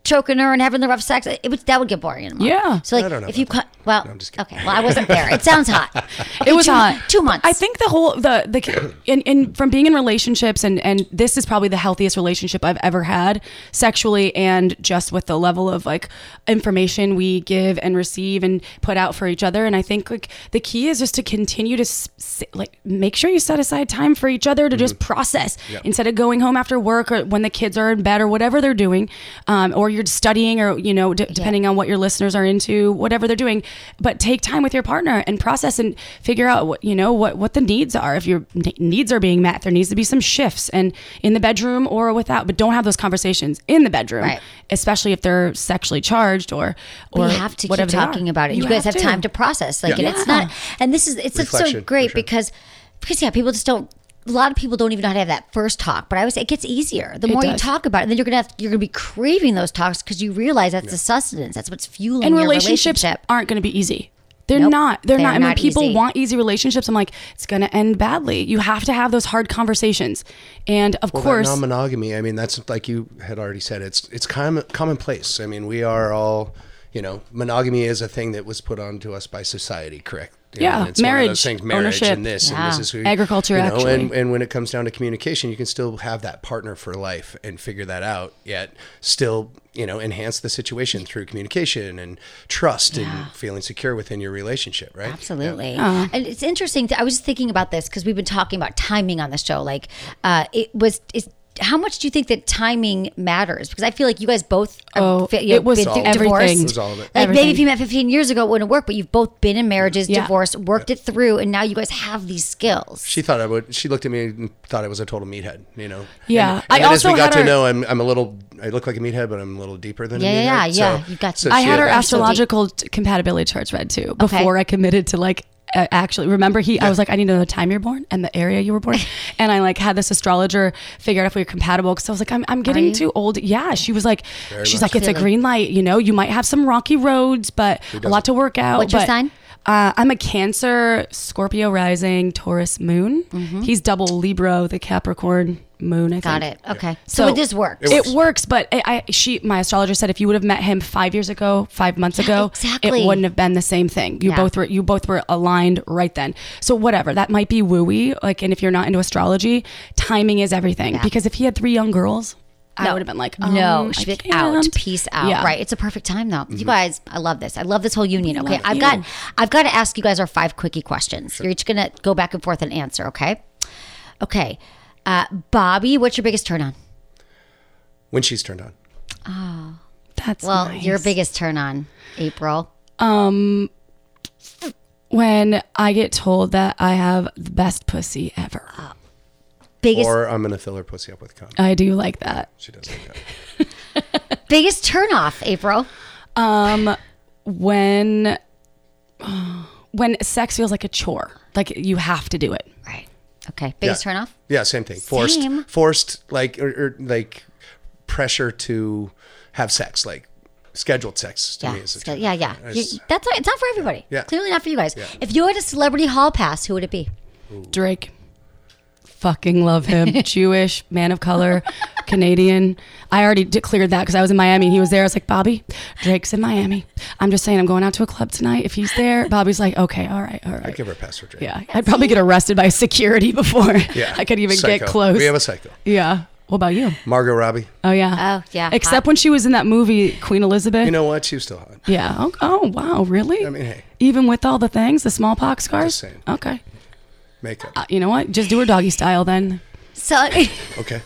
choking her and having the rough sex, it would that would get boring in a month. Yeah. So like I don't know if you about cut, well, No, I'm just kidding. okay, well I wasn't there. It sounds hot. Okay, It was two, hot. Two months. I think the whole the the in, in from being in relationships and and this is probably the healthiest relationship I've ever had sexually and just with the level of like information we give and receive and put out for each other. And I think like the key is just to continue to s- like make sure you set aside time for each other to just process instead of going home after work or when the kids are in bed or whatever they're doing, um, or you're studying or you know d- depending on what your listeners are into, whatever they're doing. But take time with your partner and process and figure out what you know what what the needs are. If your n- needs are being met, there needs to be some shifts and in the bedroom or without. But don't have those conversations in the bedroom, Right. especially if they're sexually charged or or we have to keep whatever they are. talking about it. You, guys have, to. time to process. Like, Yeah. and it's Yeah. not. And this is it's, it's so Reflection, great for sure. because because yeah, people just don't. A lot of people don't even know how to have that first talk. But I always say it gets easier the more you does. talk about it. Then you're gonna have, you're gonna be craving those talks because you realize that's the sustenance. That's what's fueling And your relationships relationship. aren't going to be easy. They're Nope. not. They're, They're not. And when not people easy. want easy relationships, I'm like, it's going to end badly. You have to have those hard conversations. And of Well, course, that non-monogamy. I mean, that's like you had already said. It's it's common commonplace. I mean, we are all, you know, monogamy is a thing that was put onto us by society, correct? You Yeah, know, and it's one of marriage, those things, marriage, ownership. and this, Yeah. and this is who Agriculture, you know, actually. And, and when it comes down to communication, you can still have that partner for life and figure that out. Yet still, you know, enhance the situation through communication and trust and feeling secure within your relationship, right? Absolutely. And it's interesting. I was just thinking about this because we've been talking about timing on the show. Like, uh, it was, it's, how much do you think that timing matters? Because I feel like you guys both are, Oh, fi- you it was been all through of it. divorced. Everything. It was all of it. Like maybe Everything. if you met fifteen years ago, it wouldn't work, but you've both been in marriages, Yeah. divorced, worked it through, and now you guys have these skills. She thought I would. She looked at me and thought I was a total meathead. You know. Yeah. And, and I then as also we got had to her- know, I'm I'm a little. I look like a meathead, but I'm a little deeper than Yeah, a yeah, meathead. yeah, yeah. So, You've got so to- I she had her Very astrological t- compatibility charts read too Okay. before I committed to like uh, actually remember he I was like I need to know the time you're born and the area you were born and I like had this astrologer figure out if we were compatible because I was like I'm, I'm getting you? too old. Yeah, she was like she's much. like it's a Clearly. green light, you know, you might have some rocky roads but a lot to work out. What's your but, sign? Uh, I'm a Cancer, Scorpio rising, Taurus moon. He's double Libra, the Capricorn moon. I think. Got it. Okay. So, it just works. It works, but I, I she my astrologer said if you would have met him five years ago, five months ago, exactly. it wouldn't have been the same thing. You Yeah. both were you both were aligned right then. So whatever, that might be wooey. Like, and if you're not into astrology, timing is everything. Yeah. Because if he had three young girls, I No. would have been like, no, um, she'd I be like, out, can't. peace out. Yeah. Right. It's a perfect time though. You guys, I love this. I love this whole union. Okay. love I've you. got I've got to ask you guys our five quickie questions. You're each gonna go back and forth and answer, okay? Okay. Uh, Bobby, what's your biggest turn on? when she's turned on. That's Well, nice. your biggest turn on, April. Um, when I get told that I have the best pussy ever, Biggest Or I'm gonna fill her pussy up with cum. I do like that. She does like that. biggest turn off, April. Um, when when sex feels like a chore, like you have to do it. Right. Okay. Biggest Yeah. turn off? Yeah, same thing. Forced, Same. forced, like or, or like pressure to have sex, like scheduled sex. To Yeah. me is a Scale- turn yeah, off. yeah. I You- just- that's not, it's not for everybody. Yeah. Clearly not for you guys. Yeah. If you had a celebrity hall pass, who would it be? Drake, fucking love him. Jewish, man of color, Canadian. I already declared that because I was in Miami. He was there. I was like, Bobby, Drake's in Miami. I'm just saying, I'm going out to a club tonight. If he's there, Bobby's like, okay, all right, all right. I'd give her a pass for Drake. Yeah, I'd probably get arrested by security before Yeah. I could even Psycho. get close. We have a psycho. Yeah. What about you? Margot Robbie. Oh yeah. Oh, yeah. Except Hot. when she was in that movie Queen Elizabeth. You know what? She was still hot. Yeah. Oh, oh wow, really? I mean, hey. Even with all the things, the smallpox scars. Just saying. Okay. Makeup. Uh, you know what? Just do her doggy style then. So, Okay.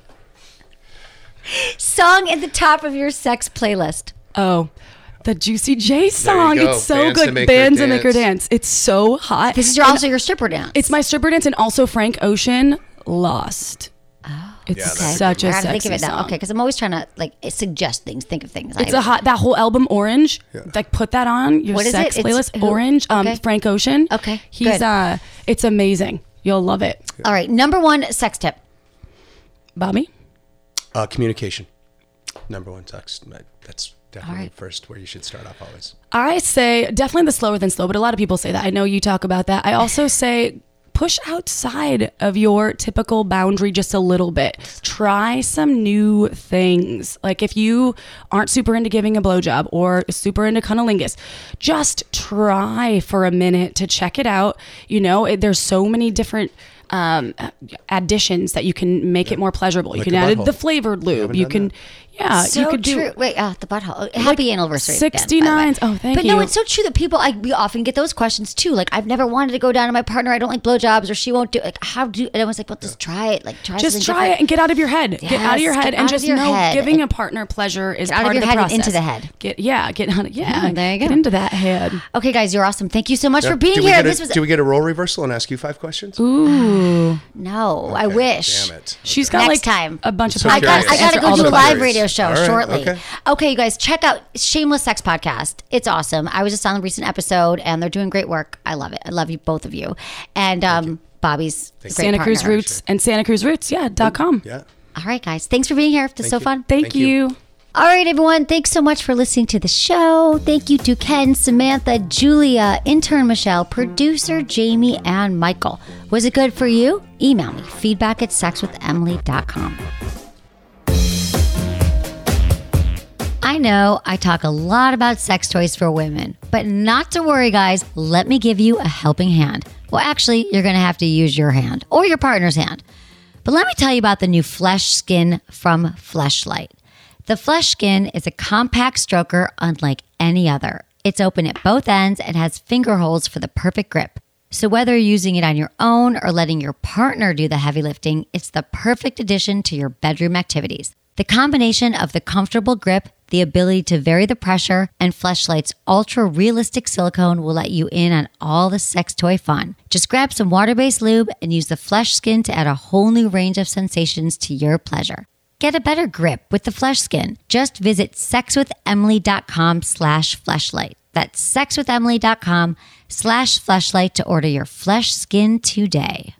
song at the top of your sex playlist. Oh, the Juicy J song. go. It's so Bands good. That Make Her Bands that make her Dance. dance. It's so hot. This is your, And also your stripper dance. It's my stripper dance and also Frank Ocean, Lost. Oh. It's Yeah, that's a such good a I gotta sexy think of it now. song. Okay, because I'm always trying to like suggest things, think of things. It's I- a hot, that whole album, Orange. Like, put that on your What is sex it? It's playlist. who? Orange, um, Okay. Frank Ocean. Okay, He's, good. uh, it's amazing. You'll love it. All right, number one sex tip. Bobby? Uh, communication. Number one sex. That's definitely All right. first where you should start off always. I say definitely the slower than slow, but a lot of people say that. I know you talk about that. I also say push outside of your typical boundary just a little bit. Try some new things. Like if you aren't super into giving a blowjob or super into cunnilingus, just try for a minute to check it out. You know, it, there's so many different um, additions that you can make yeah. it more pleasurable. Like you can add the flavored lube. You, you can, that. yeah, so you could do. True. Wait, uh, the butthole. Happy like anniversary. sixty-nine. Oh, thank but you. But no, it's so true that people, I, we often get those questions too. Like, I've never wanted to go down to my partner. I don't like blowjobs, or she won't do. Like, how do? And I was like, well, just try it. Like, try. Just try different. it and get out of your head. Yes, get out of your head and just know head. giving a partner pleasure is get out part of, your of the head process. And into the head. Get yeah, get out. Of, yeah, yeah, there you go. Get into that head. Okay, guys, you're awesome. Thank you so much yeah. for being do here. A, this was. Do we get a role reversal and ask you five questions? Ooh, no, okay, I wish. Damn it. She's got Next like time. a bunch of. So I got. I got to go do a live questions. radio show right, shortly. Okay. okay, you guys, check out Shameless Sex Podcast. It's awesome. I was just on a recent episode, and they're doing great work. I love it. I love you, both of you. And um, Bobby's a great Santa partner. Cruz Roots and Santa Cruz Roots, yeah, dot com. Yeah. All right, guys. Thanks for being here. This is so you. fun. Thank, Thank you. you. All right, everyone. Thanks so much for listening to the show. Thank you to Ken, Samantha, Julia, intern Michelle, producer Jamie, and Michael. Was it good for you? Email me, feedback at sex with emily dot com. I know I talk a lot about sex toys for women, but not to worry, guys. Let me give you a helping hand. Well, actually, you're going to have to use your hand or your partner's hand. But let me tell you about the new Flesh Skin from Fleshlight. The Flesh Skin is a compact stroker unlike any other. It's open at both ends and has finger holes for the perfect grip. So whether you're using it on your own or letting your partner do the heavy lifting, it's the perfect addition to your bedroom activities. The combination of the comfortable grip, the ability to vary the pressure, and Fleshlight's ultra-realistic silicone will let you in on all the sex toy fun. Just grab some water-based lube and use the Flesh Skin to add a whole new range of sensations to your pleasure. Get a better grip with the Flesh Skin. Just visit sexwithemily.com slash fleshlight. That's sexwithemily.com slash fleshlight to order your Flesh Skin today.